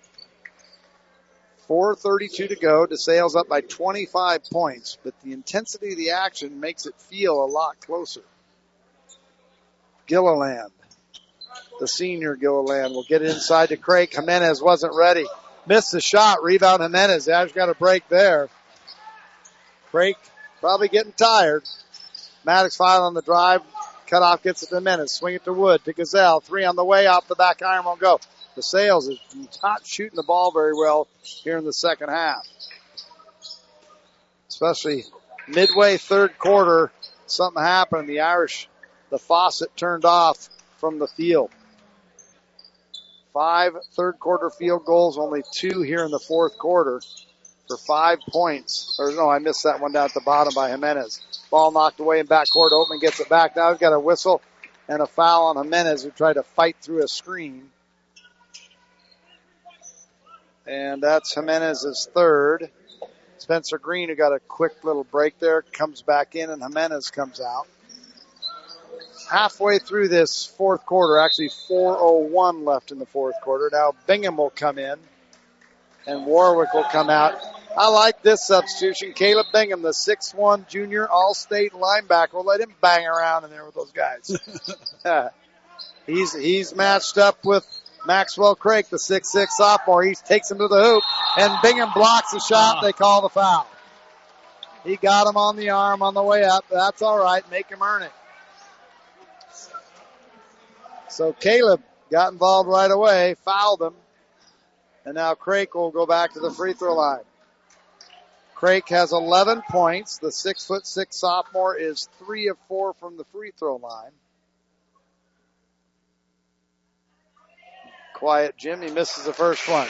4:32 to go. DeSales up by 25 points, but the intensity of the action makes it feel a lot closer. Gilliland, the senior Gilliland, will get it inside to Craik. Jimenez wasn't ready. Missed the shot. Rebound Jimenez. The Irish got a break there. Craik probably getting tired. Maddox Filan on the drive. Cutoff gets it to Jimenez. Swing it to Wood. To Gazelle. 3 on the way. Off the back iron. Won't go. DeSales is not shooting the ball very well here in the second half. Especially midway third quarter, something happened. The Irish, the faucet turned off from the field. 5 third quarter field goals, only 2 here in the fourth quarter for 5 points. Or no, I missed that one down at the bottom by Jimenez. Ball knocked away in backcourt. Oatman gets it back. Now we've got a whistle and a foul on Jimenez, who tried to fight through a screen. And that's Jimenez's third. Spencer Green, who got a quick little break there, comes back in, and Jimenez comes out. Halfway through this fourth quarter, actually 4:01 left in the fourth quarter. Now Bingham will come in, and Warwick will come out. I like this substitution. Caleb Bingham, the 6'1 junior all-state linebacker. We'll let him bang around in there with those guys. He's matched up with Maxwell Craik, the 6'6" sophomore, he takes him to the hoop, and Bingham blocks the shot. They call the foul. He got him on the arm on the way up. That's all right. Make him earn it. So Caleb got involved right away, fouled him, and now Craik will go back to the free throw line. Craik has 11 points. The 6'6" sophomore is 3 of 4 from the free throw line. Quiet Jim, he misses the first one.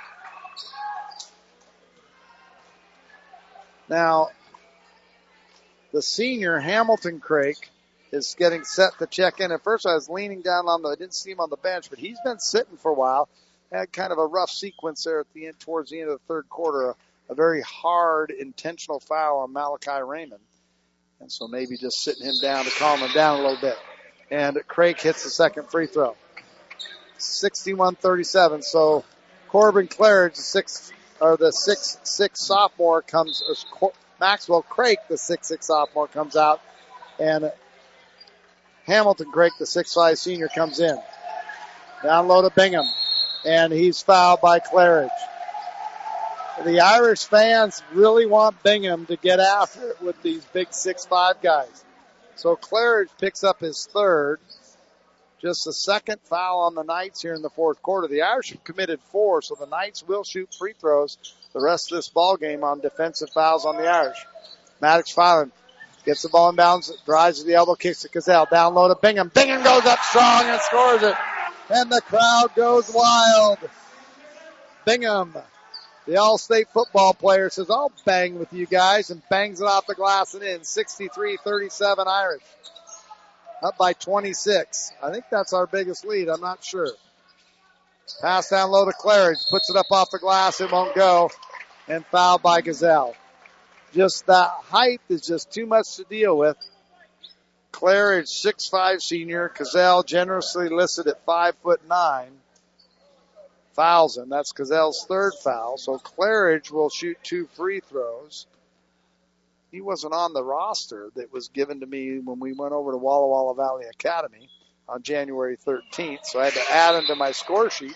Now, the senior, Hamilton Craik, is getting set to check in. At first I was leaning down I didn't see him on the bench, but he's been sitting for a while. Had kind of a rough sequence there at the end, towards the end of the third quarter. A very hard, intentional foul on Malachi Raymond. And so maybe just sitting him down to calm him down a little bit. And Craik hits the second free throw. 61-37. So Corbin Claridge, the 6'6" sophomore comes, Maxwell Craik, the 6'6" sophomore comes out, and Hamilton Craik, the 6'5" senior, comes in. Down low to Bingham, and he's fouled by Claridge. The Irish fans really want Bingham to get after it with these big 6'5" guys. So Claridge picks up his third. Just the second foul on the Knights here in the fourth quarter. The Irish have committed 4, so the Knights will shoot free throws the rest of this ball game on defensive fouls on the Irish. Maddox Filan gets the ball in bounds, drives to the elbow, kicks to Gazelle. Down low to Bingham. Bingham goes up strong and scores it. And the crowd goes wild. Bingham, the All-State football player, says, I'll bang with you guys, and bangs it off the glass and in. 63-37 Irish. Up by 26. I think that's our biggest lead. I'm not sure. Pass down low to Claridge. Puts it up off the glass. It won't go. And fouled by Gazelle. Just that height is just too much to deal with. Claridge, 6'5" senior. Gazelle generously listed at 5'9". Fouls him. That's Gazelle's third foul. So Claridge will shoot 2 free throws. He wasn't on the roster that was given to me when we went over to Walla Walla Valley Academy on January 13th, so I had to add him to my score sheet.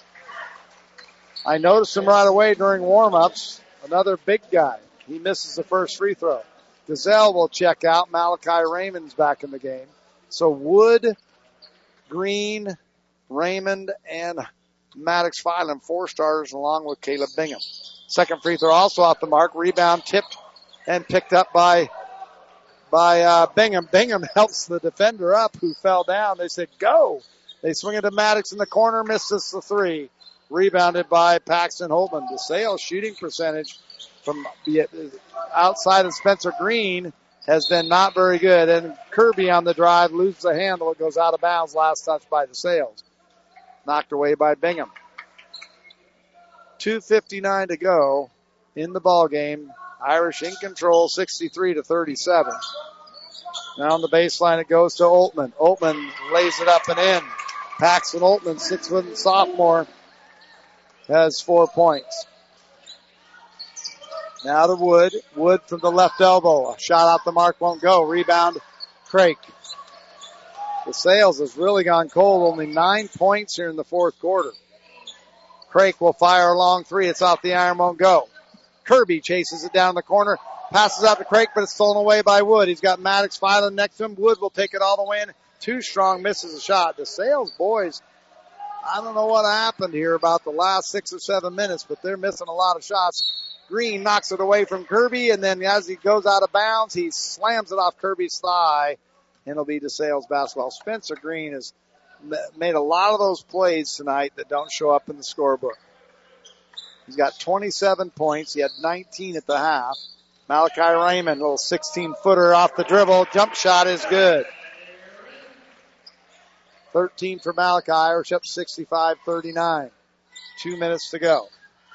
I noticed him right away during warm-ups. Another big guy. He misses the first free throw. Gazelle will check out. Malachi Raymond's back in the game. So Wood, Green, Raymond, and Maddox Filan, 4 starters, along with Caleb Bingham. Second free throw also off the mark. Rebound tipped and picked up by Bingham. Bingham helps the defender up who fell down. They said, go. They swing it to Maddox in the corner, misses the 3. Rebounded by Paxton Holtman. DeSale's shooting percentage from the outside of Spencer Green has been not very good. And Kirby on the drive loses the handle. It goes out of bounds. Last touch by DeSales. Knocked away by Bingham. 2:59 to go in the ball game. Irish in control, 63-37. Now on the baseline, it goes to Oltman. Oltman lays it up and in. Paxton Oltman, 6' sophomore, has 4 points. Now to Wood. Wood from the left elbow. A shot off the mark won't go. Rebound, Craik. DeSales has really gone cold. Only 9 points here in the fourth quarter. Craik will fire a long 3. It's off the iron, won't go. Kirby chases it down the corner, passes out to Craik, but it's stolen away by Wood. He's got Maddox Filan next to him. Wood will take it all the way in. Too strong, misses a shot. DeSales boys, I don't know what happened here about the last 6 or 7 minutes, but they're missing a lot of shots. Green knocks it away from Kirby, and then as he goes out of bounds, he slams it off Kirby's thigh, and it'll be DeSales basketball. Spencer Green has made a lot of those plays tonight that don't show up in the scorebook. He's got 27 points. He had 19 at the half. Malachi Raymond, little 16-footer off the dribble. Jump shot is good. 13 for Malachi. Irish up 65-39. 2 minutes to go.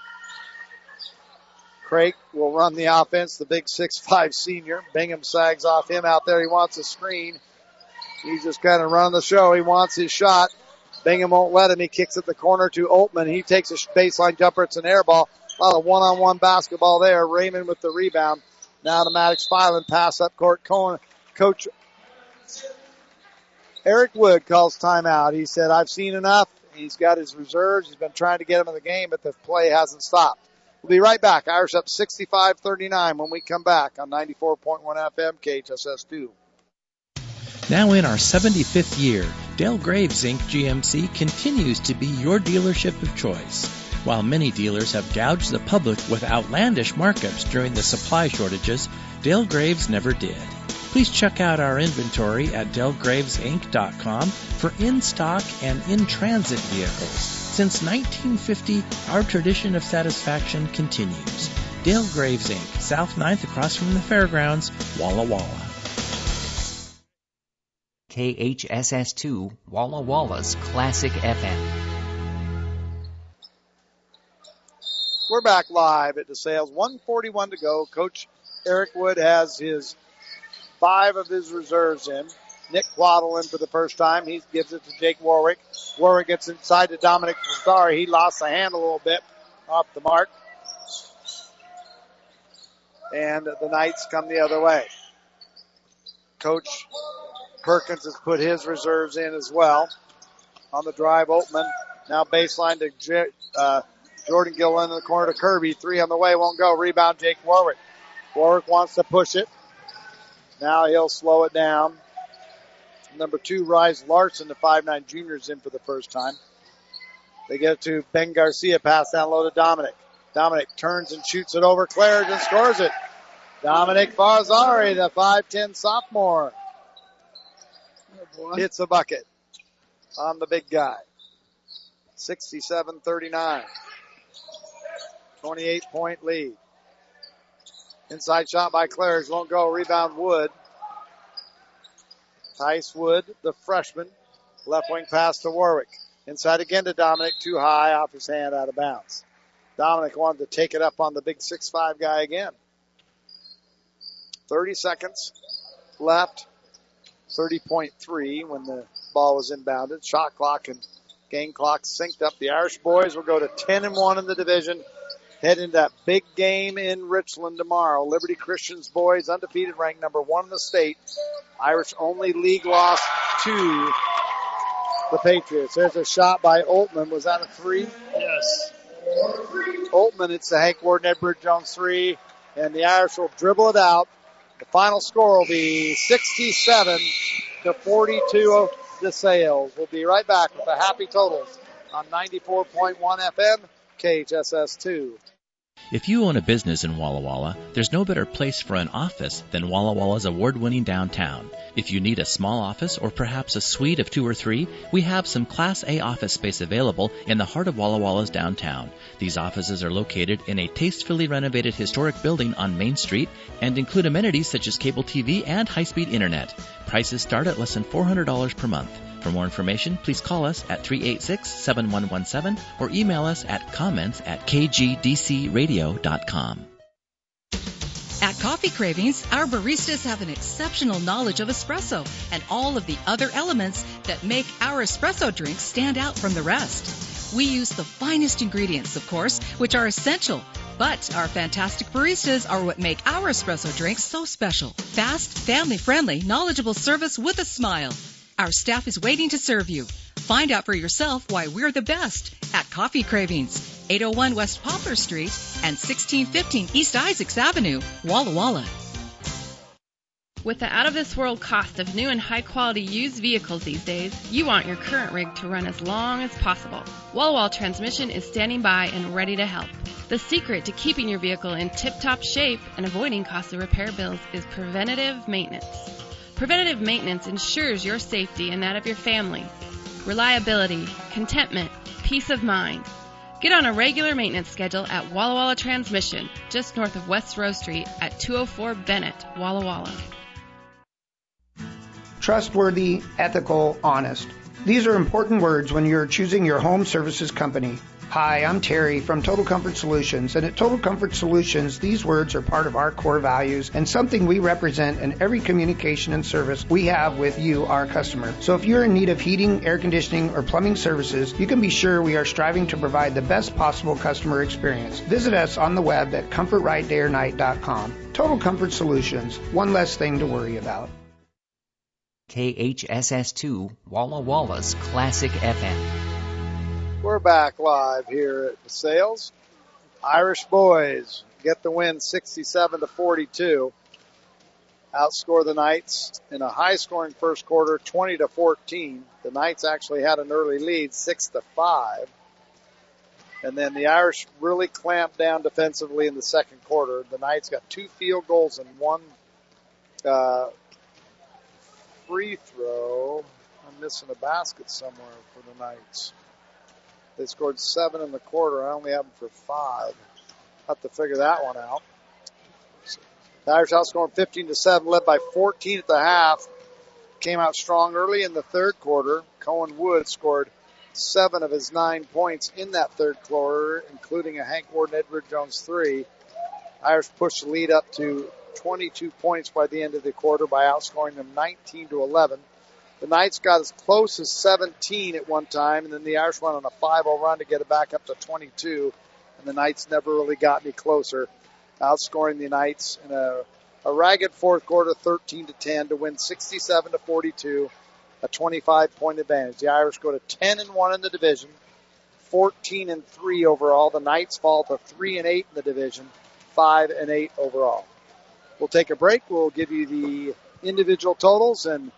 Craik will run the offense, the big 6'5" senior. Bingham sags off him out there. He wants a screen. He's just kind of running the show. He wants his shot. Bingham won't let him. He kicks it the corner to Oltman. He takes a baseline jumper. It's an air ball. A lot of one-on-one basketball there. Raymond with the rebound. Now to Maddox Filan. Pass up court. Coach Eric Wood calls timeout. He said, I've seen enough. He's got his reserves. He's been trying to get him in the game, but the play hasn't stopped. We'll be right back. Irish up 65-39 when we come back on 94.1 FM KHSS2. Now in our 75th year, Dale Graves Inc. GMC continues to be your dealership of choice. While many dealers have gouged the public with outlandish markups during the supply shortages, Dale Graves never did. Please check out our inventory at DaleGravesInc.com for in-stock and in-transit vehicles. Since 1950, our tradition of satisfaction continues. Dale Graves Inc., South 9th across from the fairgrounds, Walla Walla. KHSS2, Walla Walla's Classic FM. We're back live at DeSales. 1:41 to go. Coach Eric Wood has his 5 of his reserves in. Nick Waddle in for the first time. He gives it to Jake Warwick. Warwick gets inside to Dominic Sorry. He lost the hand a little bit off the mark. And the Knights come the other way. Coach Perkins has put his reserves in as well. On the drive, Oatman. Now baseline to Jordan Gillen in the corner to Kirby. 3 on the way, won't go. Rebound, Jake Warwick. Warwick wants to push it. Now he'll slow it down. Number 2, Rise Larson, the 5'9 junior's in for the first time. They get it to Ben Garcia, pass down low to Dominic. Dominic turns and shoots it over Claridge and scores it. Dominic Farzari, the 5'10 sophomore, hits a bucket on the big guy. 67-39. 28-point lead. Inside shot by Claridge, won't go. Rebound Wood. Tice Wood, the freshman. Left wing pass to Warwick. Inside again to Dominic, too high, off his hand, out of bounds. Dominic wanted to take it up on the big 6'5 guy again. 30 seconds left. 30.3 when the ball was inbounded. Shot clock and game clock synced up. The Irish boys will go to 10-1 in the division. Head into that big game in Richland tomorrow. Liberty Christian's boys undefeated, ranked number 1 in the state. Irish only league loss to the Patriots. There's a shot by Oltman. Was that a 3? Yes. Oltman, it's the Hank Ward and Edward Jones 3. And the Irish will dribble it out. The final score will be 67-42 of DeSales. We'll be right back with the happy totals on 94.1 FM, KHSS2. If you own a business in Walla Walla, there's no better place for an office than Walla Walla's award-winning downtown. If you need a small office or perhaps a suite of 2 or 3, we have some Class A office space available in the heart of Walla Walla's downtown. These offices are located in a tastefully renovated historic building on Main Street and include amenities such as cable TV and high-speed internet. Prices start at less than $400 per month. For more information, please call us at 386-7117 or email us at comments@kgdcradio.com. At Coffee Cravings, our baristas have an exceptional knowledge of espresso and all of the other elements that make our espresso drinks stand out from the rest. We use the finest ingredients, of course, which are essential. But our fantastic baristas are what make our espresso drinks so special. Fast, family-friendly, knowledgeable service with a smile. Our staff is waiting to serve you. Find out for yourself why we're the best at Coffee Cravings, 801 West Poplar Street and 1615 East Isaacs Avenue, Walla Walla. With the out-of-this-world cost of new and high-quality used vehicles these days, you want your current rig to run as long as possible. Walla Walla Transmission is standing by and ready to help. The secret to keeping your vehicle in tip-top shape and avoiding costly repair bills is preventative maintenance. Preventative maintenance ensures your safety and that of your family. Reliability, contentment, peace of mind. Get on a regular maintenance schedule at Walla Walla Transmission, just north of West Rose Street at 204 Bennett, Walla Walla. Trustworthy, ethical, honest. These are important words when you're choosing your home services company. Hi, I'm Terry from Total Comfort Solutions, and at Total Comfort Solutions, these words are part of our core values and something we represent in every communication and service we have with you, our customer. So if you're in need of heating, air conditioning, or plumbing services, you can be sure we are striving to provide the best possible customer experience. Visit us on the web at comfortrightdayornight.com. Total Comfort Solutions, one less thing to worry about. KHSS2, Walla Walla's Classic FM. We're back live here at DeSales. Irish boys get the win 67-42. Outscore the Knights in a high-scoring first quarter, 20-14. The Knights actually had an early lead, 6-5. And then the Irish really clamped down defensively in the second quarter. The Knights got 2 field goals and 1 free throw. I'm missing a basket somewhere for the Knights. They scored 7 in the quarter. I only have them for 5. Have to figure that one out. The Irish outscored 15-7, led by 14 at the half. Came out strong early in the third quarter. Cohen Wood scored 7 of his 9 points in that third quarter, including a Hank Ward and Edward Jones 3. Irish pushed the lead up to 22 points by the end of the quarter by outscoring them 19-11. The Knights got as close as 17 at one time, and then the Irish went on a 5-0 run to get it back up to 22, and the Knights never really got any closer, outscoring the Knights in a ragged fourth quarter, 13-10, to win 67-42, a 25-point advantage. The Irish go to 10-1 in the division, 14-3 overall. The Knights fall to 3-8 in the division, 5-8 overall. We'll take a break. We'll give you the individual totals and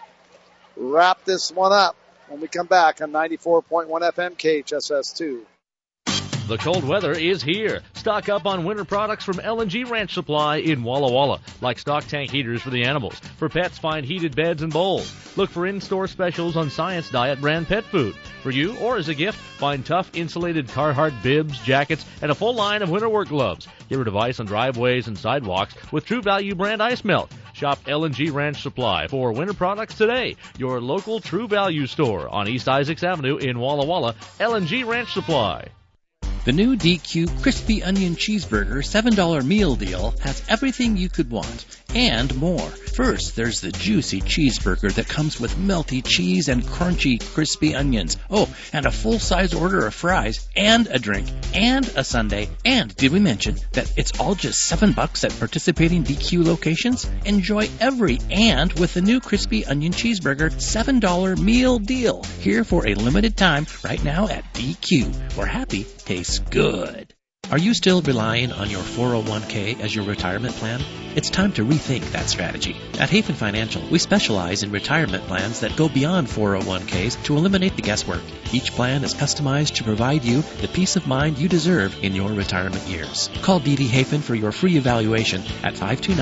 wrap this one up when we come back on 94.1 FM KHSS2. The cold weather is here. Stock up on winter products from L&G Ranch Supply in Walla Walla, like stock tank heaters for the animals. For pets, find heated beds and bowls. Look for in-store specials on Science Diet brand pet food. For you or as a gift, find tough insulated Carhartt bibs, jackets, and a full line of winter work gloves. Get rid of ice on driveways and sidewalks with True Value brand ice melt. Shop L&G Ranch Supply for winter products today. Your local True Value store on East Isaacs Avenue in Walla Walla. L&G Ranch Supply. The new DQ Crispy Onion Cheeseburger $7 meal deal has everything you could want and more. First, there's the juicy cheeseburger that comes with melty cheese and crunchy crispy onions. Oh, and a full-size order of fries and a drink and a sundae. And did we mention that it's all just $7 at participating DQ locations? Enjoy every and with the new Crispy Onion Cheeseburger $7 meal deal. Here for a limited time right now at DQ, where happy tastes good. Are you still relying on your 401k as your retirement plan? It's time to rethink that strategy. At Hafen Financial, we specialize in retirement plans that go beyond 401ks to eliminate the guesswork. Each plan is customized to provide you the peace of mind you deserve in your retirement years. Call D.D. Hafen for your free evaluation at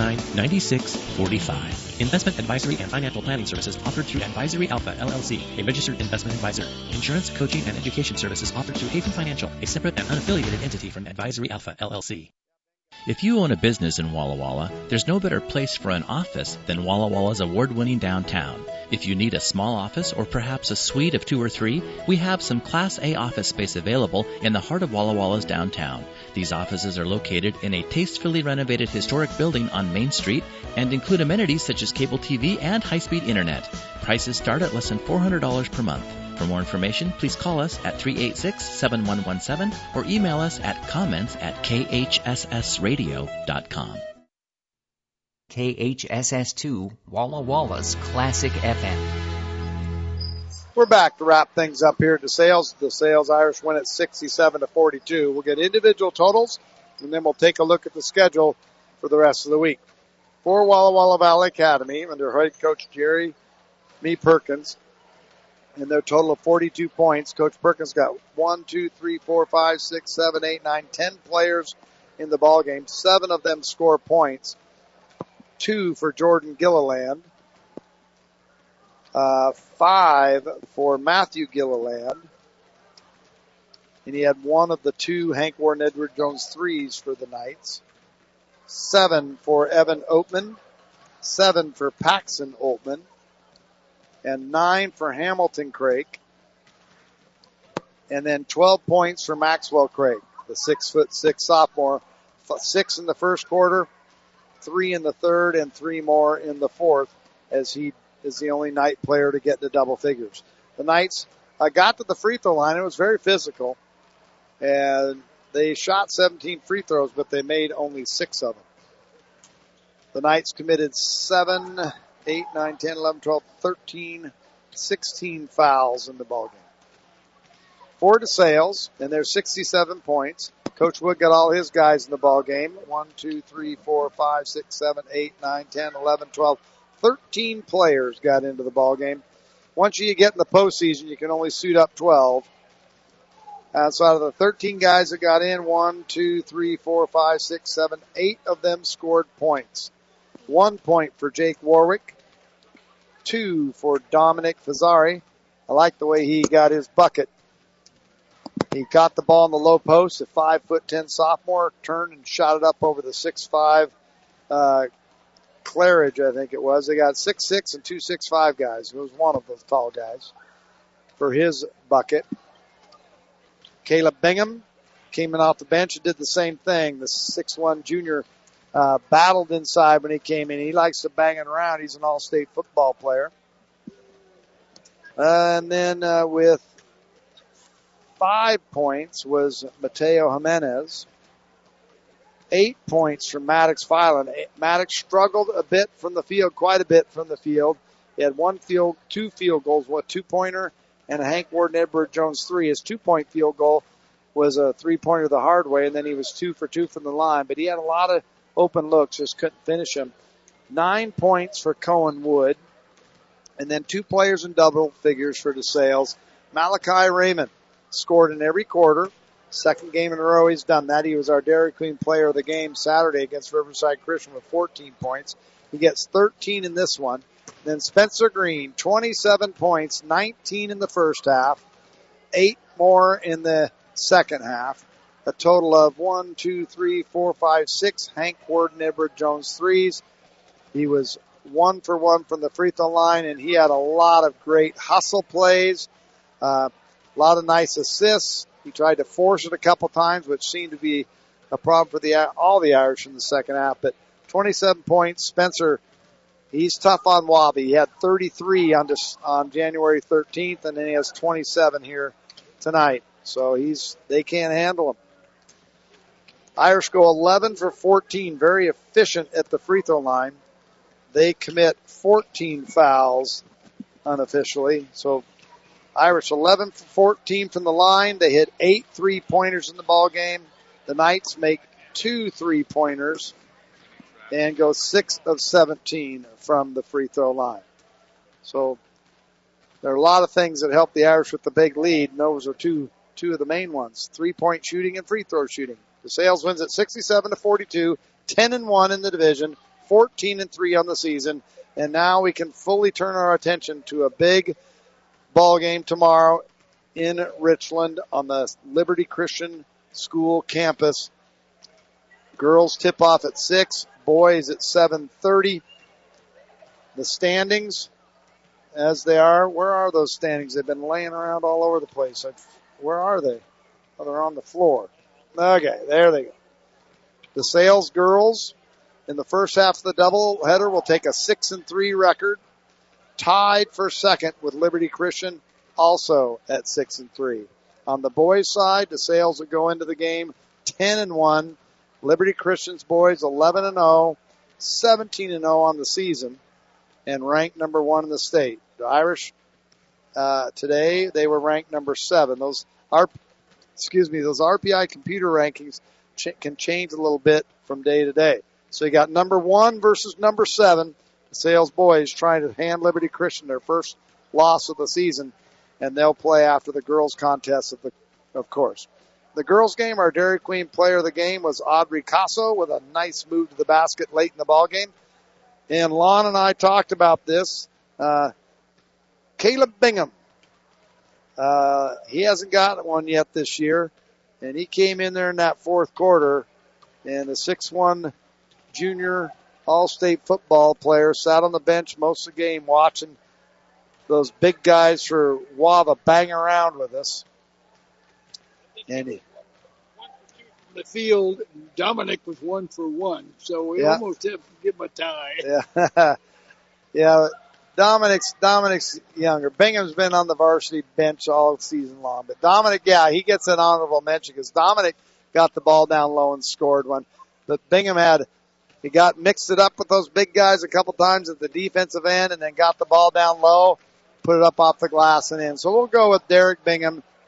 529-9645. Investment advisory and financial planning services offered through Advisory Alpha, LLC, a registered investment advisor. Insurance, coaching, and education services offered through Hafen Financial, a separate and unaffiliated entity from Advisory Alpha, LLC. If you own a business in Walla Walla, there's no better place for an office than Walla Walla's award-winning downtown. If you need a small office or perhaps a suite of 2 or 3, we have some Class A office space available in the heart of Walla Walla's downtown. These offices are located in a tastefully renovated historic building on Main Street and include amenities such as cable TV and high-speed internet. Prices start at less than $400 per month. For more information, please call us at 386-7117 or email us at comments@khssradio.com. KHSS2, Walla Walla's Classic FM. We're back to wrap things up here at DeSales. The DeSales Irish win at 67-42. We'll get individual totals, and then we'll take a look at the schedule for the rest of the week. For Walla Walla Valley Academy, under head coach Jerry Perkins, and their total of 42 points. Coach Perkins got 1, 2, 3, 4, 5, 6, 7, 8, 9, 10 players in the ball game. 7 of them score points. 2 for Jordan Gilliland. 5 for Matthew Gilliland. And he had 1 of the 2 Hank Ward and Edward Jones threes for the Knights. 7 for Evan Oatman. 7 for Paxton Oatman. And 9 for Hamilton Craig. And then 12 points for Maxwell Craig, the 6'6" sophomore. 6 in the first quarter, 3 in the third, and 3 more in the fourth, as he is the only Knight player to get to double figures. The Knights got to the free throw line. It was very physical. And they shot 17 free throws, but they made only 6 of them. The Knights committed 7, 8, 9, 10, 11, 12, 13, 16 fouls in the ballgame. for DeSales, and there's 67 points. Coach Wood got all his guys in the ball game. 1, 2, 3, 4, 5, 6, 7, 8, 9, 10, 11, 12, 13 players got into the ball game. Once you get in the postseason, you can only suit up 12. So out of the 13 guys that got in, 1, 2, 3, 4, 5, 6, 7, 8 of them scored points. 1 point for Jake Warwick. 2 for Dominic Fazzari. I like the way he got his bucket. He caught the ball in the low post. A 5'10" sophomore turned and shot it up over the 6'5" Claridge, I think it was. They got 6'6" and 2 6'5" guys. It was one of those tall guys for his bucket. Caleb Bingham came in off the bench and did the same thing. The 6'1" junior battled inside when he came in. He likes to bang it around. He's an all-state football player. And then with 5 points was Mateo Jimenez. 8 points from Maddox Filan. Maddox struggled a bit from the field, quite a bit from the field. He had 2 field goals, 2-pointer and a Hank Warden Edward Jones 3. His 2-point field goal was a 3-pointer the hard way, and then he was 2 for 2 from the line. But he had a lot of open looks, just couldn't finish them. 9 points for Cohen Wood, and then 2 players in double figures for DeSales. Malachi Raymond scored in every quarter. Second game in a row he's done that. He was our Dairy Queen player of the game Saturday against Riverside Christian with 14 points. He gets 13 in this one. Then Spencer Green, 27 points, 19 in the first half, 8 more in the second half. A total of 1, 2, 3, 4, 5, 6 Hank Warden Edward Jones threes. He was 1 for 1 from the free throw line, and he had a lot of great hustle plays, a lot of nice assists. He tried to force it a couple times, which seemed to be a problem for all the Irish in the second half. But 27 points. Spencer, he's tough on Wabi. He had 33 on January 13th, and then he has 27 here tonight. So they can't handle him. Irish go 11 for 14, very efficient at the free throw line. They commit 14 fouls unofficially. So Irish 11 for 14 from the line. They hit 8 3-pointers in the ball game. The Knights make 2 3-pointers and go 6 of 17 from the free throw line. So there are a lot of things that help the Irish with the big lead, and those are two of the main ones: 3-point shooting and free throw shooting. DeSales wins at 67-42, 10-1 in the division, 14-3 on the season, and now we can fully turn our attention to a big ball game tomorrow in Richland on the Liberty Christian School campus. Girls tip off at 6, boys at 7:30. The standings as they are. Where are those standings? They've been laying around all over the place. Where are they? Oh, they're on the floor. Okay, there they go. The DeSales girls in the first half of the doubleheader will take a 6-3 record, tied for second with Liberty Christian, also at 6-3. On the boys' side, DeSales will go into the game 10-1. Liberty Christian's boys 11-0, 17-0 on the season, and ranked number 1 in the state. The Irish today they were ranked number 7. Those RPI computer rankings can change a little bit from day to day. So you got number 1 versus number 7. The DeSales boys trying to hand Liberty Christian their first loss of the season, and they'll play after the girls' contest, of course. The girls' game, our Dairy Queen player of the game was Audrey Casso with a nice move to the basket late in the ball game. And Lon and I talked about this. Caleb Bingham. He hasn't got one yet this year, and he came in there in that fourth quarter, and the 6'1" junior all-state football player sat on the bench most of the game watching those big guys for Wava bang around with us. And the field, Dominic was 1 for 1, so we almost have to give him a tie. Yeah, yeah. Dominic's younger. Bingham's been on the varsity bench all season long, but Dominic, he gets an honorable mention because Dominic got the ball down low and scored one. But Bingham got mixed it up with those big guys a couple times at the defensive end, and then got the ball down low, put it up off the glass and in. So we'll go with Derek Bingham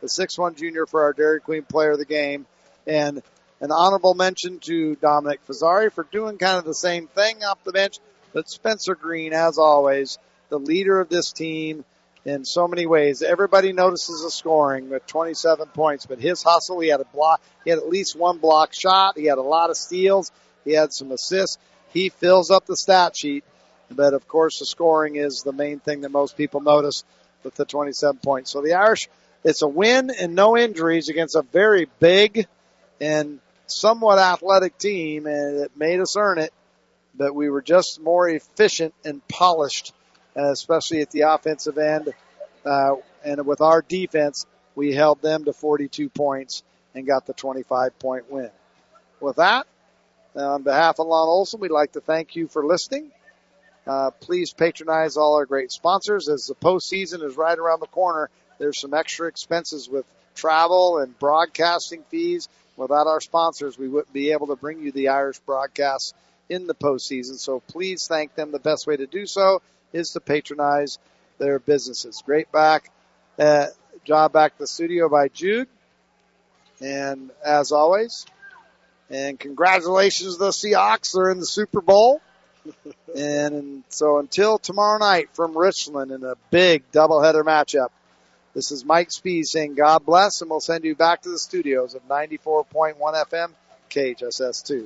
the 6'1 junior for our Dairy Queen player of the game. And an honorable mention to Dominic Fazzari for doing kind of the same thing off the bench. But Spencer Green, as always, the leader of this team in so many ways. Everybody notices the scoring with 27 points, but his hustle, he had a block, he had at least one block shot, he had a lot of steals, he had some assists. He fills up the stat sheet, but of course the scoring is the main thing that most people notice with the 27 points. So the Irish, it's a win and no injuries against a very big and somewhat athletic team, and it made us earn it, but we were just more efficient and polished, especially at the offensive end. And with our defense, we held them to 42 points and got the 25-point win. With that, on behalf of Lon Olson, we'd like to thank you for listening. Please patronize all our great sponsors. As the postseason is right around the corner, there's some extra expenses with travel and broadcasting fees. Without our sponsors, we wouldn't be able to bring you the Irish broadcasts in the postseason. So please thank them. The best way to do so is to patronize their businesses. Great job back to the studio by Jude. And as always, and congratulations to the Seahawks. They're in the Super Bowl. And so until tomorrow night from Richland in a big doubleheader matchup, this is Mike Spees saying God bless, and we'll send you back to the studios of 94.1 FM, KHSS2.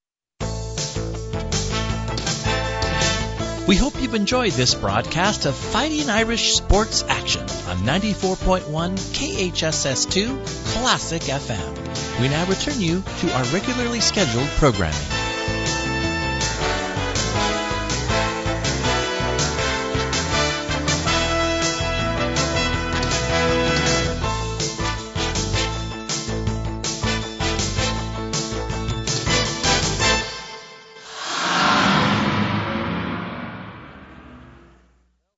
We hope you've enjoyed this broadcast of Fighting Irish Sports Action on 94.1 KHSS2 Classic FM. We now return you to our regularly scheduled programming.